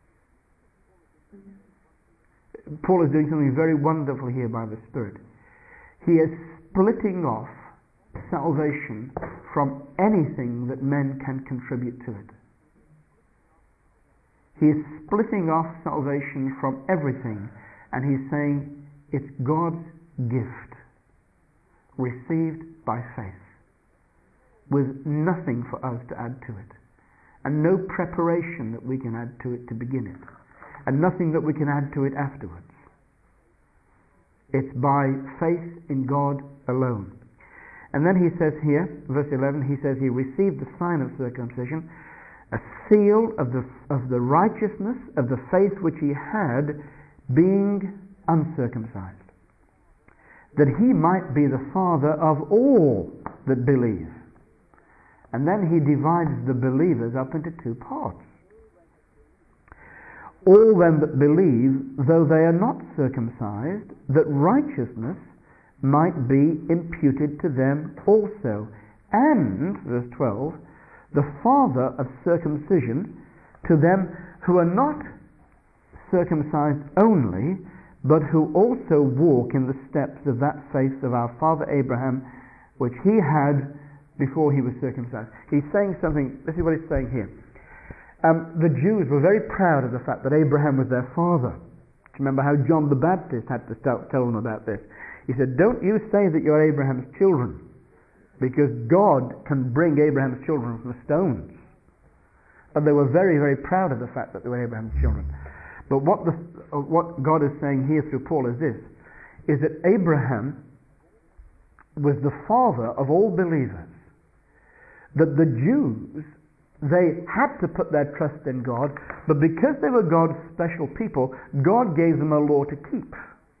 Paul is doing something very wonderful here by the Spirit. He is splitting off salvation from anything that men can contribute to it. He is splitting off salvation from everything, and he's saying it's God's gift, received by faith, with nothing for us to add to it, and no preparation that we can add to it to begin it, and nothing that we can add to it afterwards. It's by faith in God alone. And then he says here, verse eleven, he says he received the sign of circumcision, a seal of the, of the righteousness of the faith which he had, being uncircumcised, that he might be the father of all that believe. And then he divides the believers up into two parts. All them that believe, though they are not circumcised, that righteousness might be imputed to them also. And, verse twelve, the father of circumcision to them who are not circumcised only, but who also walk in the steps of that faith of our father Abraham, which he had before he was circumcised. He's saying something, this is what he's saying here. Um, the Jews were very proud of the fact that Abraham was their father. Do you remember how John the Baptist had to start, tell them about this? He said, don't you say that you're Abraham's children, because God can bring Abraham's children from the stones. And they were very, very proud of the fact that they were Abraham's children. But what, the, what God is saying here through Paul is this, is that Abraham was the father of all believers. That the Jews, they had to put their trust in God, but because they were God's special people, God gave them a law to keep.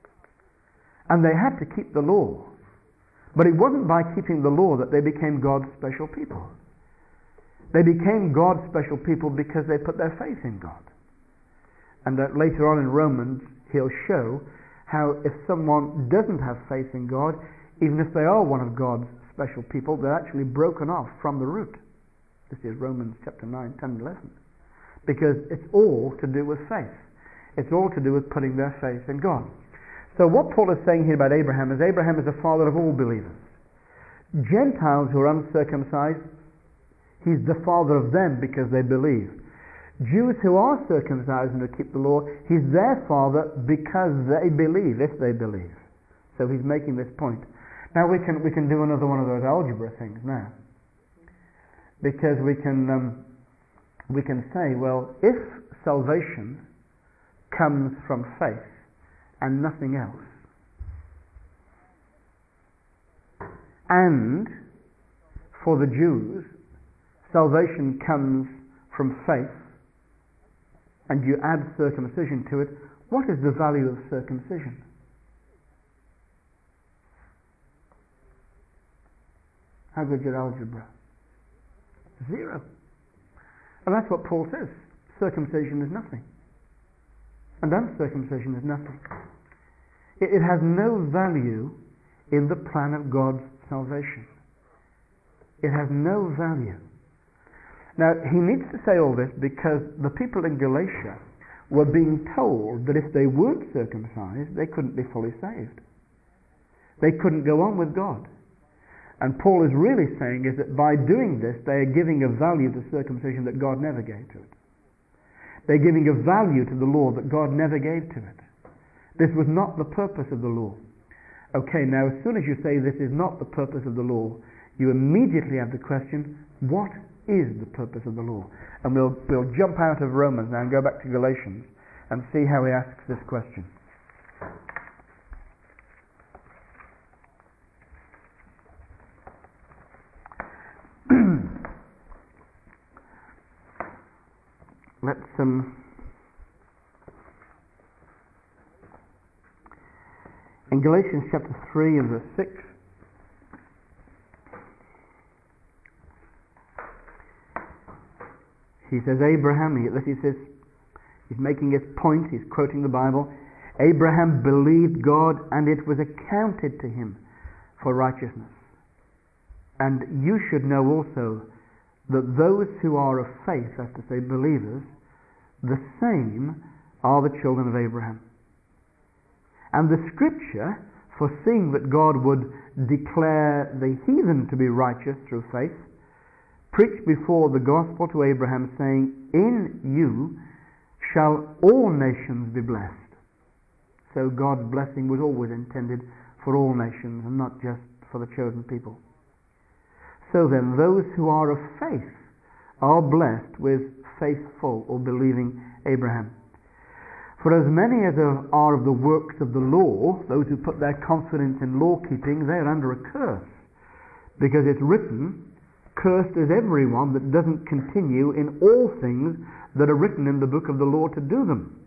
And they had to keep the law. But it wasn't by keeping the law that they became God's special people. They became God's special people because they put their faith in God. And that later on in Romans, he'll show how if someone doesn't have faith in God, even if they are one of God's special people, they're actually broken off from the root. This is Romans chapter nine, ten, eleven. Because it's all to do with faith. It's all to do with putting their faith in God. So what Paul is saying here about Abraham is Abraham is the father of all believers. Gentiles who are uncircumcised, he's the father of them because they believe. Jews who are circumcised and who keep the law, he's their father because they believe, if they believe. So he's making this point. Now we can we can do another one of those algebra things now. Because we can um, we can say, well, if salvation comes from faith and nothing else, and for the Jews salvation comes from faith, and you add circumcision to it, what is the value of circumcision? How good's your algebra? Zero. And that's what Paul says. Circumcision is nothing. And uncircumcision is nothing. It, it has no value in the plan of God's salvation. It has no value. Now, he needs to say all this because the people in Galatia were being told that if they weren't circumcised, they couldn't be fully saved. They couldn't go on with God. And Paul is really saying is that by doing this, they are giving a value to circumcision that God never gave to it. They're giving a value to the law that God never gave to it. This was not the purpose of the law. Okay, now as soon as you say this is not the purpose of the law, you immediately have the question, what is the purpose of the law? And we'll, we'll jump out of Romans now and go back to Galatians and see how he asks this question. Let's um, in Galatians chapter three and verse six, he says Abraham, he, he says, he's making his point, he's quoting the Bible, Abraham believed God and it was accounted to him for righteousness. And you should know also that those who are of faith, that's to say believers, the same are the children of Abraham. And the scripture, foreseeing that God would declare the heathen to be righteous through faith, preached before the gospel to Abraham, saying, in you shall all nations be blessed. So God's blessing was always intended for all nations and not just for the chosen people. So then, those who are of faith are blessed with faithful or believing Abraham. For as many as are of the works of the law, those who put their confidence in law keeping, they are under a curse. Because it's written, cursed is everyone that doesn't continue in all things that are written in the book of the law to do them.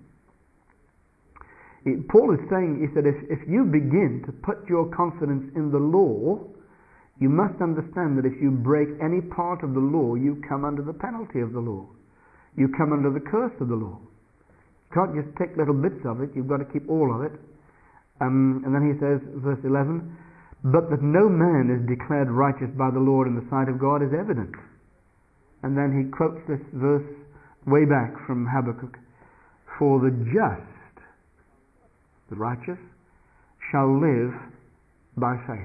It, Paul is saying, he said, if, if you begin to put your confidence in the law, you must understand that if you break any part of the law, you come under the penalty of the law. You come under the curse of the law. You can't just take little bits of it, you've got to keep all of it. Um, and then he says, verse eleven, but that no man is declared righteous by the Lord in the sight of God is evident. And then he quotes this verse way back from Habakkuk, for the just, the righteous, shall live by faith.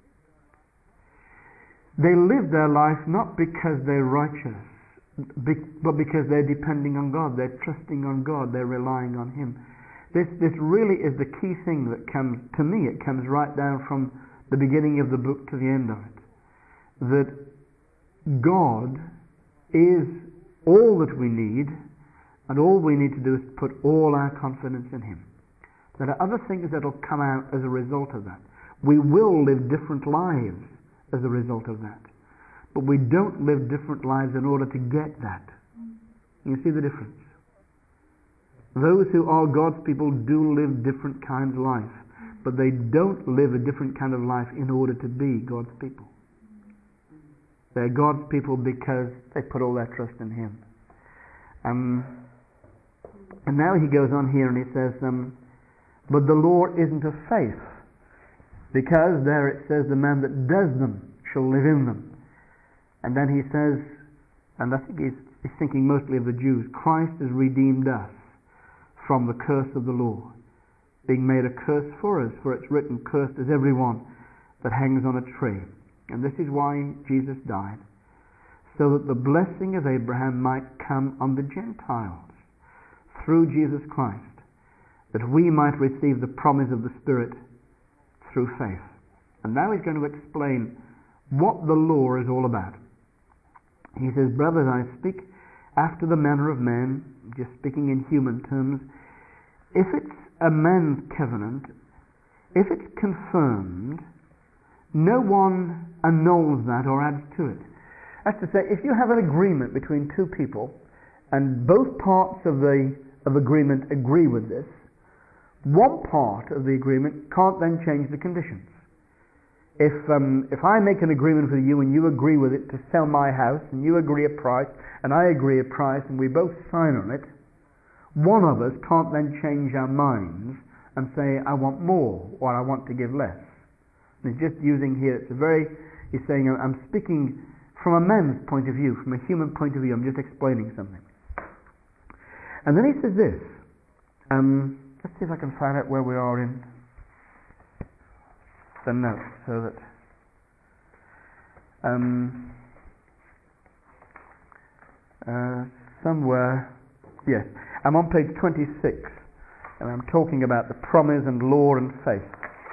They live their life not because they're righteous, but because they're depending on God, they're trusting on God, they're relying on Him. This, this really is the key thing that comes, to me, it comes right down from the beginning of the book to the end of it. That God is all that we need, and all we need to do is put all our confidence in Him. There are other things that will come out as a result of that. We will live different lives as a result of that. But we don't live different lives in order to get that. You see the difference? Those who are God's people do live different kinds of life. but they don't live a different kind of life in order to be God's people. They're God's people because they put all their trust in Him. Um, and now he goes on here and he says, um, but the law isn't of faith, because there it says the man that does them shall live in them. And then he says, and I think he's, he's thinking mostly of the Jews, Christ has redeemed us from the curse of the law, being made a curse for us, for it's written, cursed is everyone that hangs on a tree. And this is why Jesus died, so that the blessing of Abraham might come on the Gentiles through Jesus Christ, that we might receive the promise of the Spirit through faith. And now he's going to explain what the law is all about. He says, brothers, I speak after the manner of men, just speaking in human terms. If it's a man's covenant, if it's confirmed, no one annuls that or adds to it. That's to say, if you have an agreement between two people and both parts of the of agreement agree with this, one part of the agreement can't then change the conditions. If um, if I make an agreement with you and you agree with it to sell my house, and you agree a price and I agree a price and we both sign on it, one of us can't then change our minds and say, I want more or I want to give less. And he's just using here, it's a very, he's saying, I'm speaking from a man's point of view, from a human point of view, I'm just explaining something. And then he says this, um, let's see if I can find out where we are in the notes, so that um, uh, somewhere, yes, I'm on page twenty-six, and I'm talking about the promise and law and faith.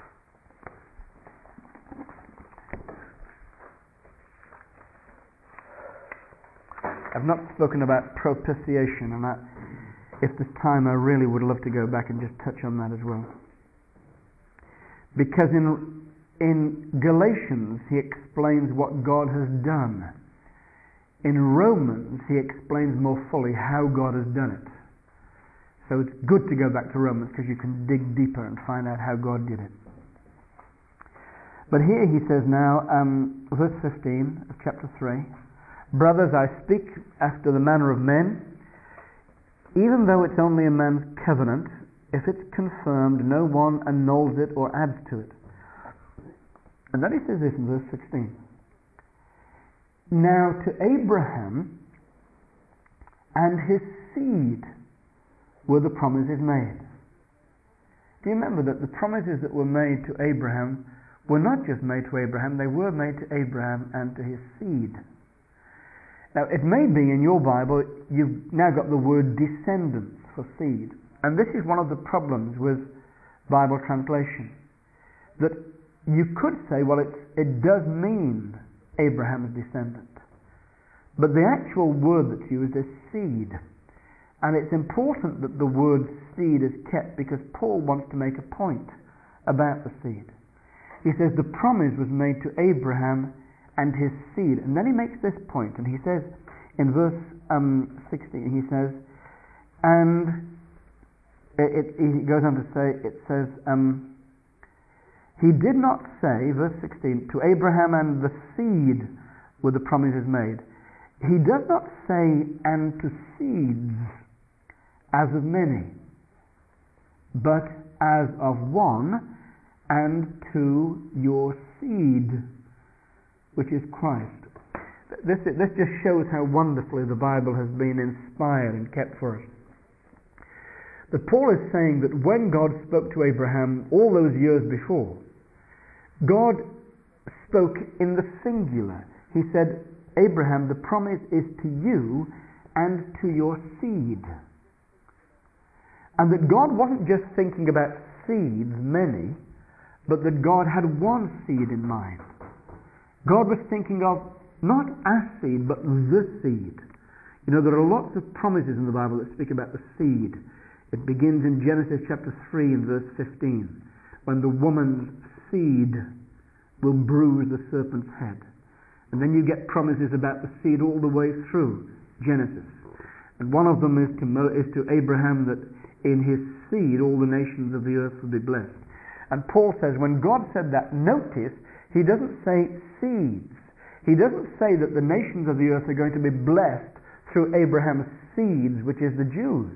I've not spoken about propitiation, and I, if there's time, I really would love to go back and just touch on that as well. Because in, in Galatians, he explains what God has done. In Romans, he explains more fully how God has done it. So it's good to go back to Romans, because you can dig deeper and find out how God did it. But here he says now, um, verse fifteen of chapter three, brothers, I speak after the manner of men, even though it's only a man's covenant, if it's confirmed, no one annuls it or adds to it. And then he says this in verse sixteen. Now to Abraham and his seed were the promises made. Do you remember that the promises that were made to Abraham were not just made to Abraham, they were made to Abraham and to his seed. Now, it may be in your Bible, you've now got the word descendants for seed. And this is one of the problems with Bible translation. That you could say, well, it's, it does mean Abraham's descendant. But the actual word that's used is seed. And it's important that the word seed is kept, because Paul wants to make a point about the seed. He says the promise was made to Abraham and his seed. And then he makes this point, and he says in verse um, sixteen, he says, and it, it, he goes on to say, it says, um, he did not say, verse sixteen, to Abraham and the seed were the promises made. He does not say, and to seeds, as of many, but as of one, and to your seed, which is Christ. This, this just shows how wonderfully the Bible has been inspired and kept for us. But Paul is saying that when God spoke to Abraham all those years before, God spoke in the singular. He said, Abraham, the promise is to you and to your seed. And that God wasn't just thinking about seeds, many, but that God had one seed in mind. God was thinking of not a seed, but the seed. You know, there are lots of promises in the Bible that speak about the seed. It begins in Genesis chapter three and verse fifteen, when the woman's seed will bruise the serpent's head. And then you get promises about the seed all the way through Genesis. And one of them is to, Mo- is to Abraham, that in his seed all the nations of the earth will be blessed. And Paul says when God said that, notice, he doesn't say seeds. He doesn't say that the nations of the earth are going to be blessed through Abraham's seeds, which is the Jews.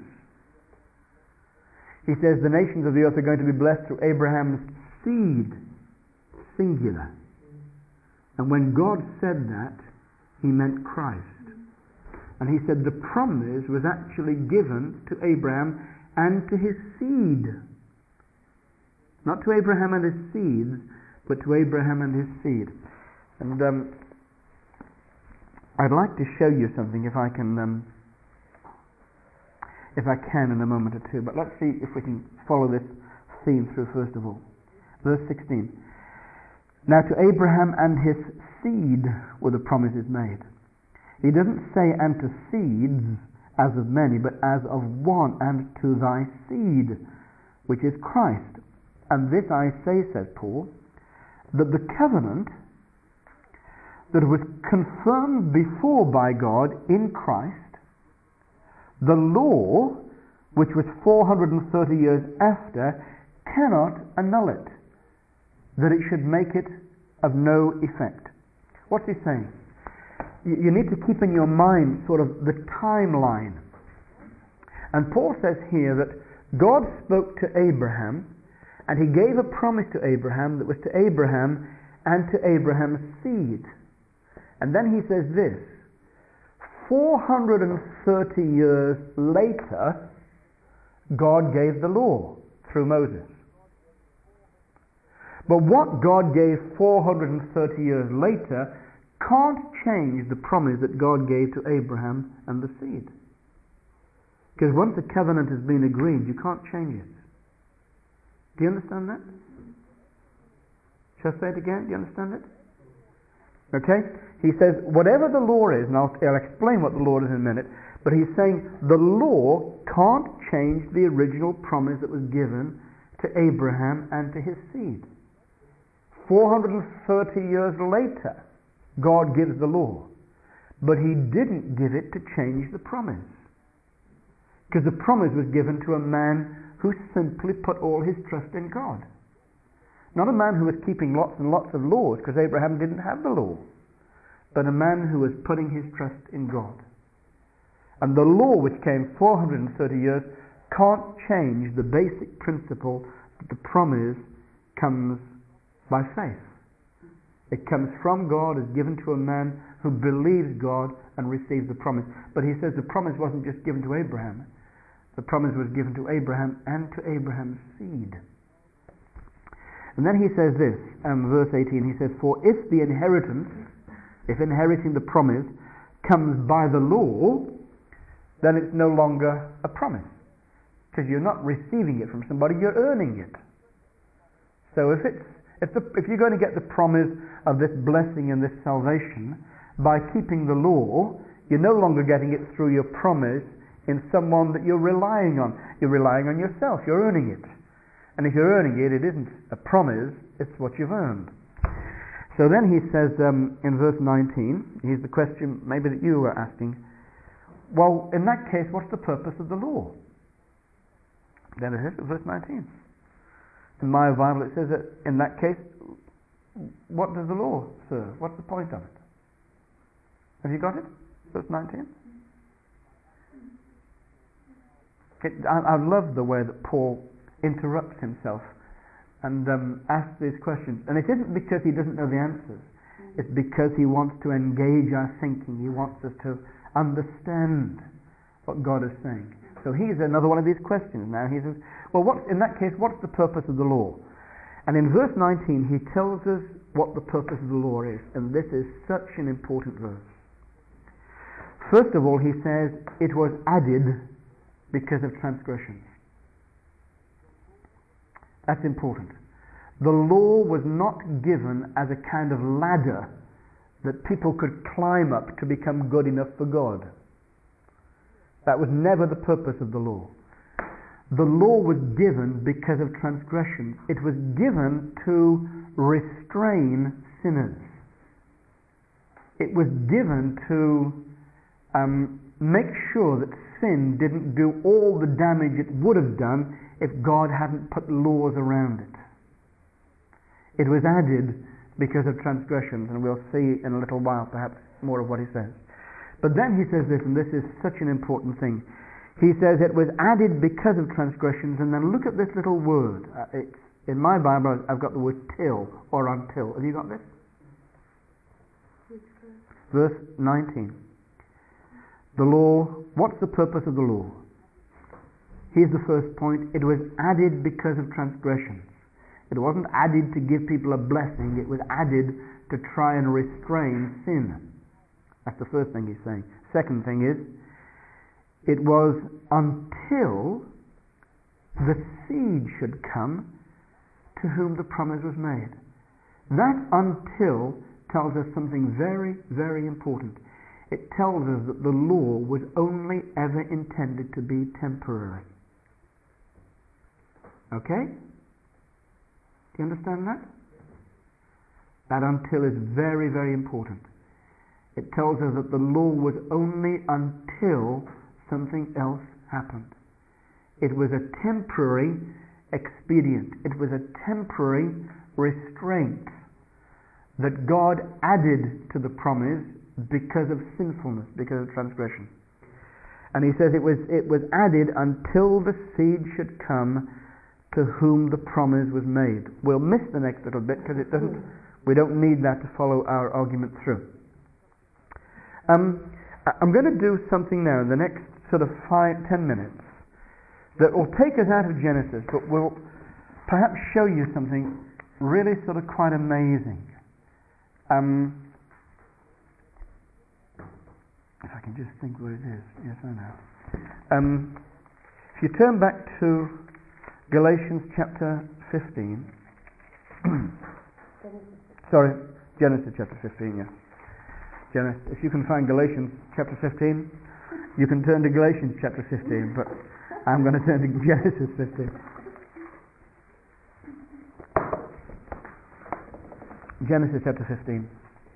He says the nations of the earth are going to be blessed through Abraham's seed, singular. And when God said that, he meant Christ. And he said the promise was actually given to Abraham and to his seed. Not to Abraham and his seeds, but to Abraham and his seed. And um, I'd like to show you something if I can, um, if I can in a moment or two. But let's see if we can follow this theme through first of all. Verse sixteen. Now to Abraham and his seed were the promises made. He doesn't say and to seeds as of many, but as of one, and to thy seed, which is Christ. And this I say, says Paul, that the covenant that was confirmed before by God in Christ, the law, which was four hundred thirty years after, cannot annul it, that it should make it of no effect. What's he saying? You need to keep in your mind sort of the timeline. And Paul says here that God spoke to Abraham, and he gave a promise to Abraham that was to Abraham and to Abraham's seed. And then he says this, four hundred thirty years later, God gave the law through Moses. But what God gave four hundred thirty years later can't change the promise that God gave to Abraham and the seed. Because once a covenant has been agreed, you can't change it. Do you understand that? Shall I say it again? Do you understand it? Okay? He says, whatever the law is, and I'll, I'll explain what the law is in a minute, but he's saying the law can't change the original promise that was given to Abraham and to his seed. four hundred thirty years later, God gives the law, but he didn't give it to change the promise. Because the promise was given to a man who simply put all his trust in God. Not a man who was keeping lots and lots of laws, because Abraham didn't have the law, but a man who was putting his trust in God. And the law, which came four hundred thirty years, can't change the basic principle that the promise comes by faith. It comes from God, is given to a man who believes God and receives the promise. But he says the promise wasn't just given to Abraham. The promise was given to Abraham and to Abraham's seed. And then he says this, um, verse eighteen, he says, for if the inheritance, if inheriting the promise comes by the law, then it's no longer a promise. Because you're not receiving it from somebody, you're earning it. So if it's If, the, if you're going to get the promise of this blessing and this salvation by keeping the law, you're no longer getting it through your promise in someone that you're relying on. You're relying on yourself. You're earning it. And if you're earning it, it isn't a promise, it's what you've earned. So then he says um, in verse nineteen, here's the question maybe that you were asking, well, in that case, what's the purpose of the law? Then it is, verse nineteen. In my Bible it says that in that case, what does the law serve? What's the point of it? Have you got it? Verse nineteen? It, I, I love the way that Paul interrupts himself and um, asks these questions. And it isn't because he doesn't know the answers. It's because he wants to engage our thinking. He wants us to understand what God is saying. So here's another one of these questions now. He says, well, what, in that case, what's the purpose of the law? And in verse nineteen, he tells us what the purpose of the law is. And this is such an important verse. First of all, he says, it was added because of transgressions. That's important. The law was not given as a kind of ladder that people could climb up to become good enough for God. That was never the purpose of the law. The law was given because of transgressions. It was given to restrain sinners. It was given to um, make sure that sin didn't do all the damage it would have done if God hadn't put laws around it. It was added because of transgressions, and we'll see in a little while perhaps more of what he says. But then he says this, and this is such an important thing. He says it was added because of transgressions, and then look at this little word. Uh, it's, in my Bible, I've got the word till, or until. Have you got this? Verse nineteen. The law, what's the purpose of the law? Here's the first point. It was added because of transgressions. It wasn't added to give people a blessing. It was added to try and restrain sin. That's the first thing he's saying. Second thing is, it was until the seed should come to whom the promise was made. That until tells us something very, very important. It tells us that the law was only ever intended to be temporary. Okay? Do you understand that? That until is very, very important. It tells us that the law was only until something else happened. It was a temporary expedient. It was a temporary restraint that God added to the promise because of sinfulness, because of transgression. And he says it was, it was added until the seed should come to whom the promise was made. We'll miss the next little bit because it doesn't, we don't need that to follow our argument through. Um, I'm going to do something now in the next sort of five, ten minutes that will take us out of Genesis, but will perhaps show you something really sort of quite amazing. Um, if I can just think what it is. Yes, I know. Um, if you turn back to Galatians chapter fifteen. Sorry, Genesis chapter fifteen, yes. Genesis, if you can find Galatians chapter fifteen, you can turn to Galatians chapter fifteen, but I'm going to turn to Genesis fifteen. Genesis chapter fifteen.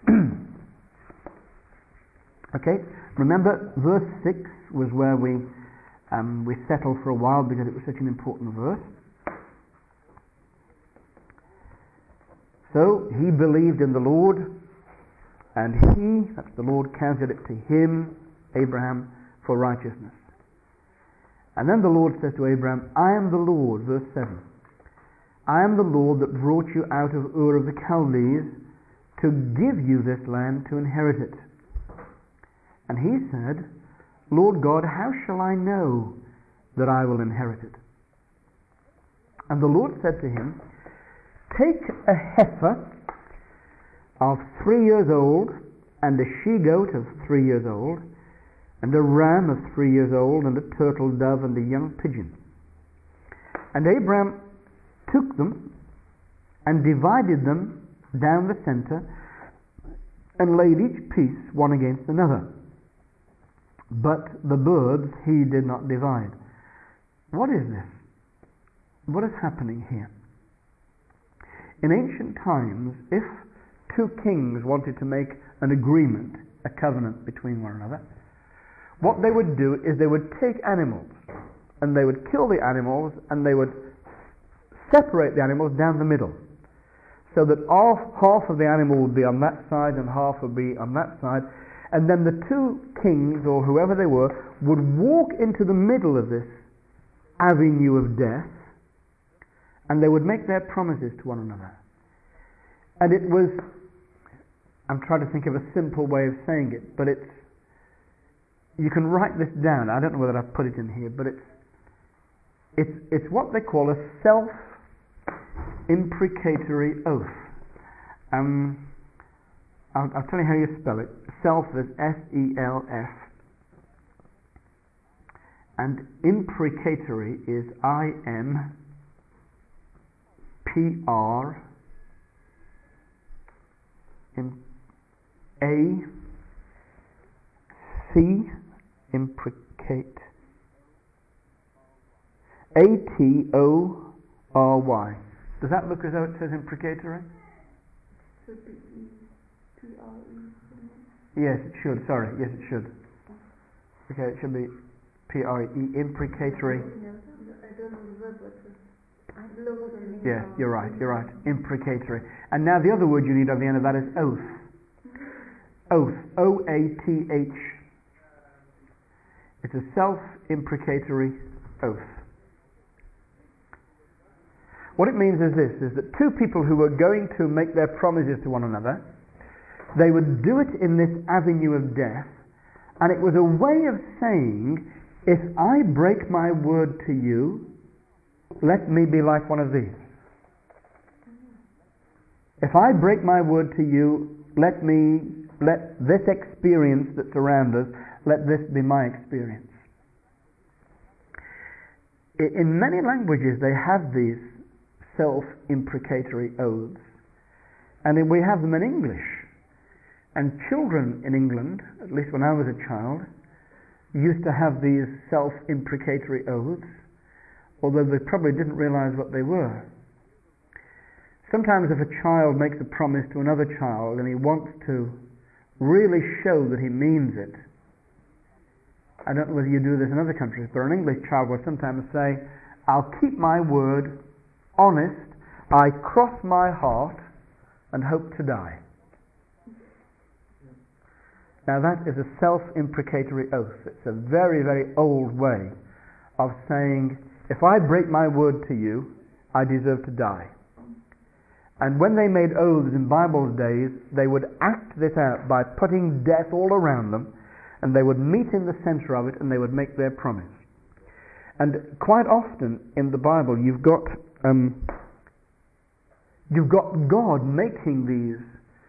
Okay, remember verse six was where we um, we settled for a while because it was such an important verse. So he believed in the Lord, and he, that's the Lord, counted it to him, Abraham, for righteousness. And then the Lord says to Abraham, I am the Lord, verse seven. I am the Lord that brought you out of Ur of the Chaldees to give you this land to inherit it. And he said, Lord God, how shall I know that I will inherit it? And the Lord said to him, take a heifer of three years old, and a she-goat of three years old, and a ram of three years old, and a turtle dove, and a young pigeon. And Abraham took them and divided them down the center and laid each piece one against another. But the birds he did not divide. What is this? What is happening here? In ancient times, if two kings wanted to make an agreement, a covenant between one another, what they would do is they would take animals and they would kill the animals and they would separate the animals down the middle, so that all, half of the animal would be on that side and half would be on that side, and then the two kings, or whoever they were, would walk into the middle of this avenue of death, and they would make their promises to one another. And it was, I'm trying to think of a simple way of saying it, but it's, you can write this down. I don't know whether I've put it in here, but it's it's it's what they call a self-imprecatory oath. Um, I'll, I'll tell you how you spell it. Self is S E L F, and imprecatory is I M P R A C, imprecate, A T O R Y. Does that look as though it says imprecatory? Should be P R E. Yes, it should. Sorry. Yes, it should. Okay, it should be P R E, imprecatory. I don't know the verb, but I'd love to leave Yeah, off. you're right, you're right. Imprecatory. And now the other word you need at the end of that is oath. Oath. O A T H. It's a self-imprecatory oath. What it means is this, is that two people who were going to make their promises to one another, they would do it in this avenue of death, and it was a way of saying, if I break my word to you, let me be like one of these. If I break my word to you, let me, let this experience that's around us, let this be my experience. In many languages they have these self-imprecatory oaths, and we have them in English. And children in England, at least when I was a child, used to have these self-imprecatory oaths, although they probably didn't realize what they were. Sometimes if a child makes a promise to another child and he wants to really show that he means it, I don't know whether you do this in other countries, but an English child will sometimes say, I'll keep my word, honest, I cross my heart and hope to die. Now that is a self-imprecatory oath. It's a very, very old way of saying, if I break my word to you, I deserve to die. And when they made oaths in Bible's days, they would act this out by putting death all around them, and they would meet in the center of it, and they would make their promise. And quite often in the Bible, you've got um, you've got God making these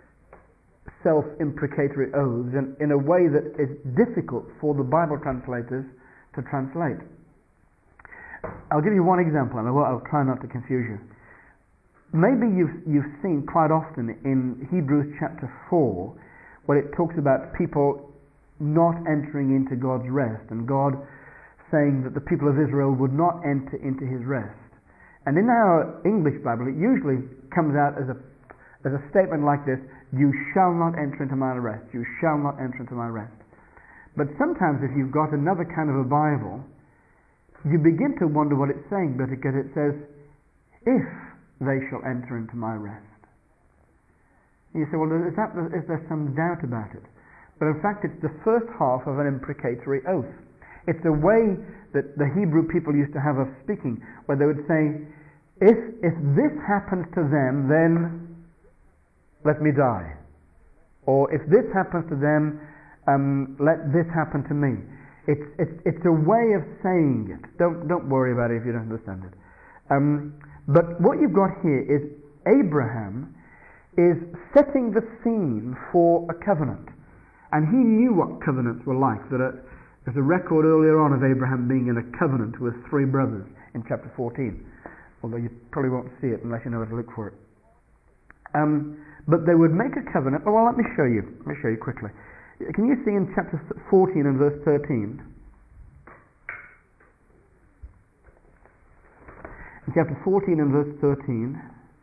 self-imprecatory oaths in, in a way that is difficult for the Bible translators to translate. I'll give you one example, and I will, I'll try not to confuse you. Maybe you've, you've seen quite often in Hebrews chapter four, where it talks about people not entering into God's rest, and God saying that the people of Israel would not enter into his rest. And in our English Bible, it usually comes out as a, as a statement like this, you shall not enter into my rest, you shall not enter into my rest. But sometimes if you've got another kind of a Bible, you begin to wonder what it's saying, because it says, if they shall enter into my rest. And you say, well, is, that, is there some doubt about it? But in fact, it's the first half of an imprecatory oath. It's a way that the Hebrew people used to have of speaking, where they would say, if, if this happens to them, then let me die. Or if this happens to them, um, let this happen to me. It's, it's, it's a way of saying it. Don't, don't worry about it if you don't understand it. Um, but what you've got here is Abraham is setting the scene for a covenant. And he knew what covenants were like. That a, there's a record earlier on of Abraham being in a covenant with three brothers in chapter fourteen. Although you probably won't see it unless you know where to look for it. Um, but they would make a covenant. Oh, well, let me show you. Let me show you quickly. Can you see in chapter fourteen and verse thirteen? In chapter fourteen and verse thirteen,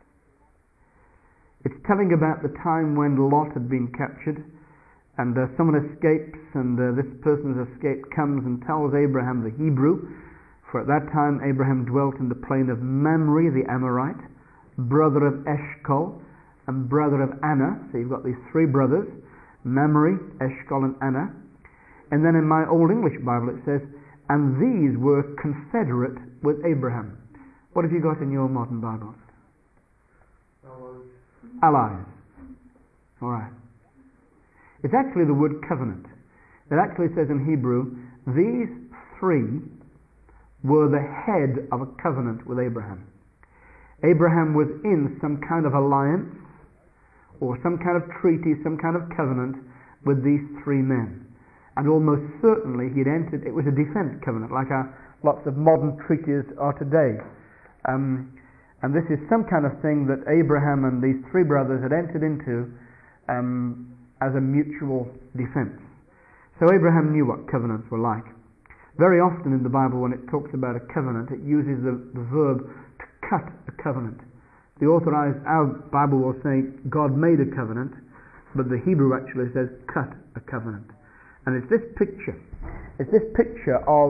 it's telling about the time when Lot had been captured, and uh, someone escapes, and uh, this person who's escaped comes and tells Abraham the Hebrew, for at that time Abraham dwelt in the plain of Mamre the Amorite, brother of Eshcol, and brother of Anna. So you've got these three brothers, Mamre, Eshcol, and Anna. And then in my Old English Bible it says, and these were confederate with Abraham. What have you got in your modern Bibles? Allies. Allies. All right. It's actually the word covenant. It actually says in Hebrew, these three were the head of a covenant with Abraham. Abraham was in some kind of alliance, or some kind of treaty, some kind of covenant with these three men. And almost certainly he'd entered, it was a defense covenant, like our, lots of modern treaties are today. Um, and this is some kind of thing that Abraham and these three brothers had entered into um, as a mutual defense. So Abraham knew what covenants were like. Very often in the Bible when it talks about a covenant, it uses the, the verb to cut a covenant. The authorized, our Bible will say God made a covenant, but the Hebrew actually says cut a covenant. And it's this picture, it's this picture of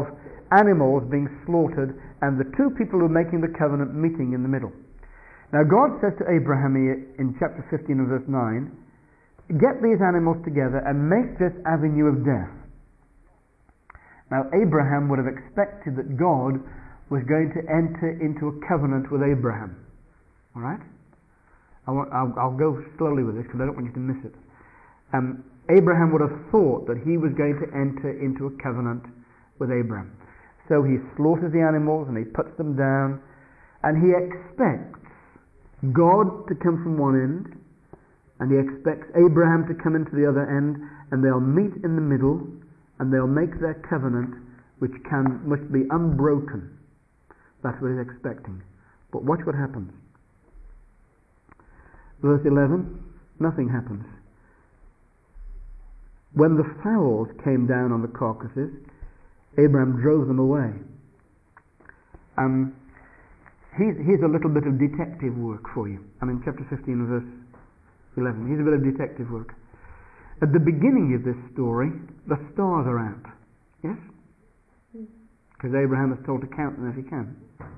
animals being slaughtered and the two people who are making the covenant meeting in the middle. Now God says to Abraham here in chapter fifteen and verse nine, get these animals together and make this avenue of death. Now Abraham would have expected that God was going to enter into a covenant with Abraham. Alright? I'll, I'll go slowly with this because I don't want you to miss it. Um, Abraham would have thought that he was going to enter into a covenant with Abraham. So he slaughters the animals and he puts them down, and he expects God to come from one end, and he expects Abraham to come into the other end, and they'll meet in the middle, and they'll make their covenant, which can must be unbroken. That's what he's expecting. But watch what happens. Verse eleven, nothing happens. When the fowls came down on the carcasses, Abraham drove them away. Um, here's, here's a little bit of detective work for you. I'm in chapter fifteen, verse eleven. Here's a bit of detective work. At the beginning of this story, the stars are out. Yes? Because Abraham is told to count them if he can.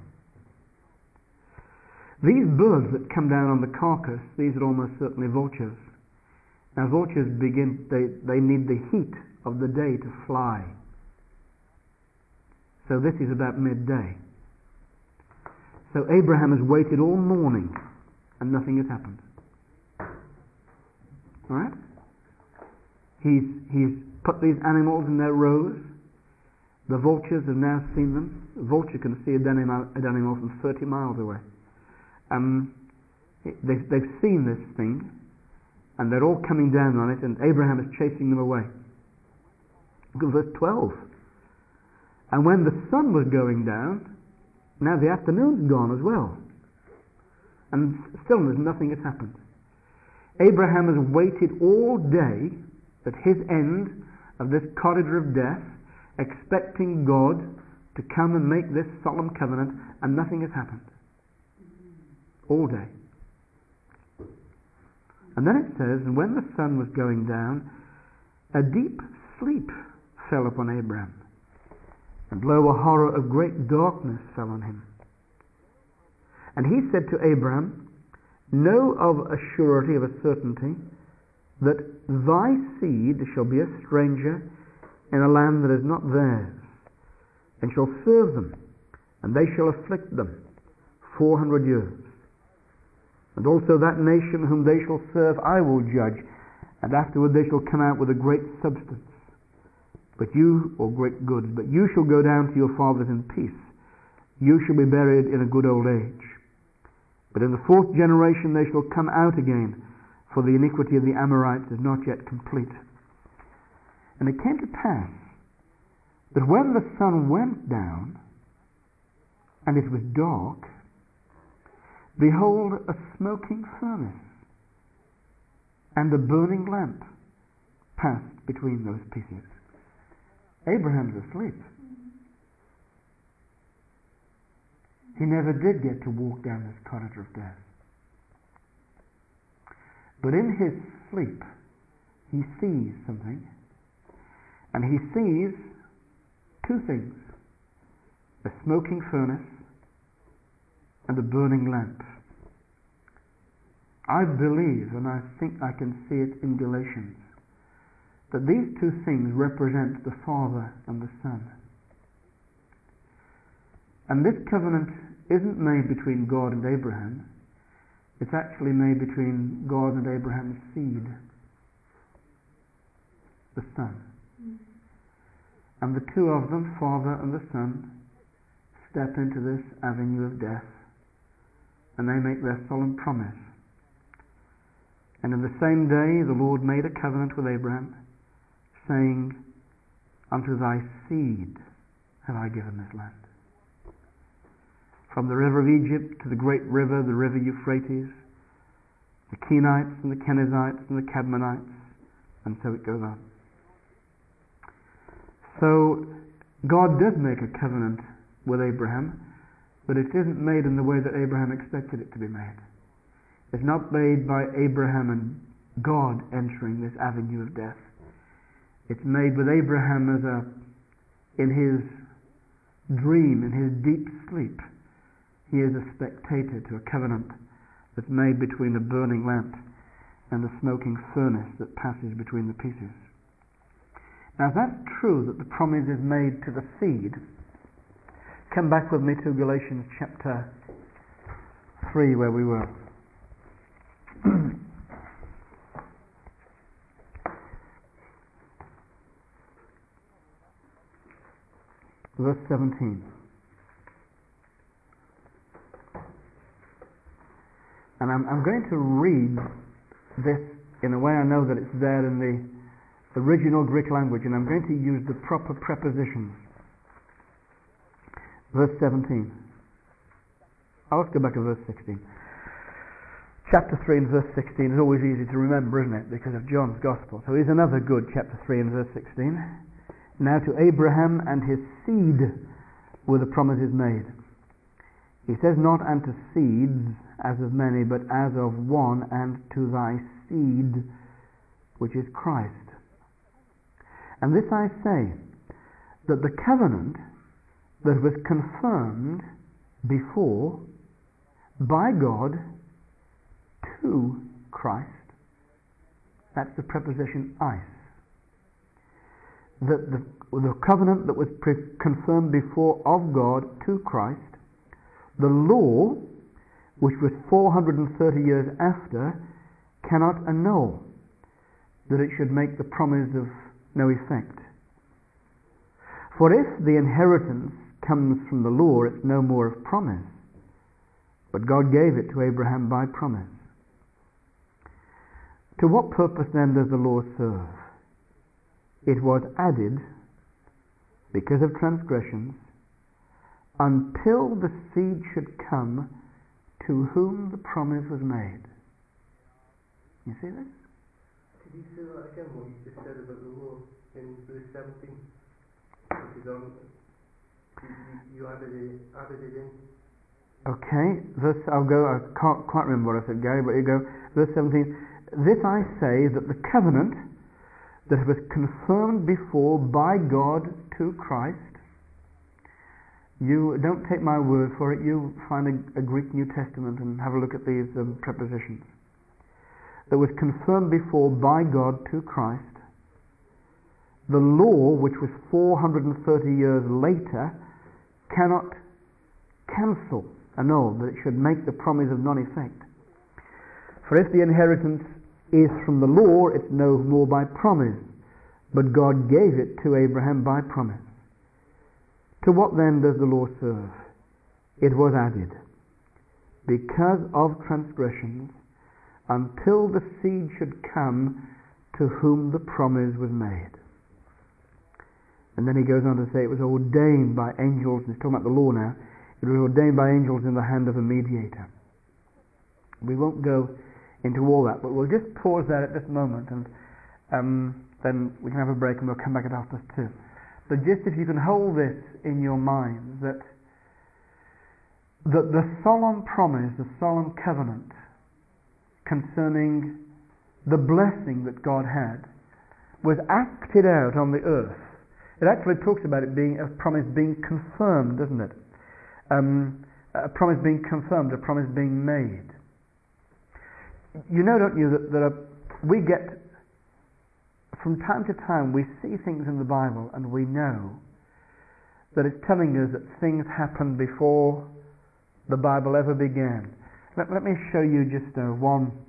These birds that come down on the carcass, these are almost certainly vultures. Now vultures begin, they, they need the heat of the day to fly. So this is about midday. So Abraham has waited all morning and nothing has happened. Alright? He's, he's put these animals in their rows. The vultures have now seen them. A vulture can see a dead animal, a dead animal from thirty miles away. Um, they've, they've seen this thing, and they're all coming down on it, and Abraham is chasing them away. Look at verse twelve. And when the sun was going down, now the afternoon's gone as well, and still nothing has happened. Abraham has waited all day at his end of this corridor of death, expecting God to come and make this solemn covenant, and nothing has happened. All day. And then it says, and when the sun was going down, a deep sleep fell upon Abraham, and lo, a horror of great darkness fell on him. And he said to Abraham, know of a surety, of a certainty, that thy seed shall be a stranger in a land that is not theirs, and shall serve them, and they shall afflict them four hundred years. And also that nation whom they shall serve I will judge, and afterward they shall come out with a great substance. But you, or great goods, but you shall go down to your fathers in peace. You shall be buried in a good old age. But in the fourth generation they shall come out again, for the iniquity of the Amorites is not yet complete. And it came to pass that when the sun went down, and it was dark, behold, a smoking furnace and a burning lamp passed between those pieces. Abraham's asleep. He never did get to walk down this corridor of death. But in his sleep, he sees something. And he sees two things: a smoking furnace and a burning lamp. I believe, and I think I can see it in Galatians, that these two things represent the Father and the Son. And this covenant isn't made between God and Abraham. It's actually made between God and Abraham's seed, the Son. And the two of them, Father and the Son, step into this avenue of death, and they make their solemn promise. And in the same day the Lord made a covenant with Abraham, saying, unto thy seed have I given this land. From the river of Egypt to the great river, the river Euphrates, the Kenites and the Kenizzites and the Cadmonites, and so it goes on. So God does make a covenant with Abraham, but it isn't made in the way that Abraham expected it to be made. It's not made by Abraham and God entering this avenue of death. It's made with Abraham as a, in his dream, in his deep sleep, he is a spectator to a covenant that's made between a burning lamp and the smoking furnace that passes between the pieces. Now, if that's true, that the promise is made to the seed, come back with me to Galatians chapter three, where we were. Verse seventeen. And I'm, I'm going to read this in a way I know that it's there in the original Greek language, and I'm going to use the proper prepositions. Verse seventeen. Oh, let's go back to verse sixteen. Chapter three and verse sixteen is always easy to remember, isn't it? Because of John's Gospel. So here's another good chapter three and verse sixteen. Now to Abraham and his seed were the promises made. He says, not unto seeds as of many, but as of one, and to thy seed, which is Christ. And this I say, that the covenant that was confirmed before by God to Christ, that's the preposition eis, that the, the covenant that was pre- confirmed before of God to Christ, the law, which was four hundred thirty years after, cannot annul that it should make the promise of no effect. For if the inheritance comes from the law, it's no more of promise, but God gave it to Abraham by promise. To what purpose then does the law serve? It was added because of transgressions until the seed should come to whom the promise was made. You see this? Could you say that again, what you just said about the law in verse seventeen? Which is on, you, you added, it, added it in. Okay, verse, I'll go, I can't quite remember what I said, Gary, but you go, verse seventeen. This I say, that the covenant that was confirmed before by God to Christ, you don't take my word for it, you find a, a Greek New Testament and have a look at these um, prepositions. That was confirmed before by God to Christ, the law, which was four hundred thirty years later, cannot cancel, annul, that it should make the promise of non-effect. For if the inheritance is from the law, it's no more by promise, but God gave it to Abraham by promise. To what then does the law serve? It was added because of transgressions, until the seed should come to whom the promise was made. And then he goes on to say it was ordained by angels, and he's talking about the law now, it was ordained by angels in the hand of a mediator. We won't go into all that, but we'll just pause there at this moment, and um, then we can have a break and we'll come back at half past two. But just if you can hold this in your mind, that, that the solemn promise, the solemn covenant concerning the blessing that God had was acted out on the earth. It actually talks about it being a promise being confirmed, doesn't it? Um, a promise being confirmed, a promise being made. You know, don't you, that, that a, we get, from time to time, we see things in the Bible and we know that it's telling us that things happened before the Bible ever began. Let, let me show you just uh, one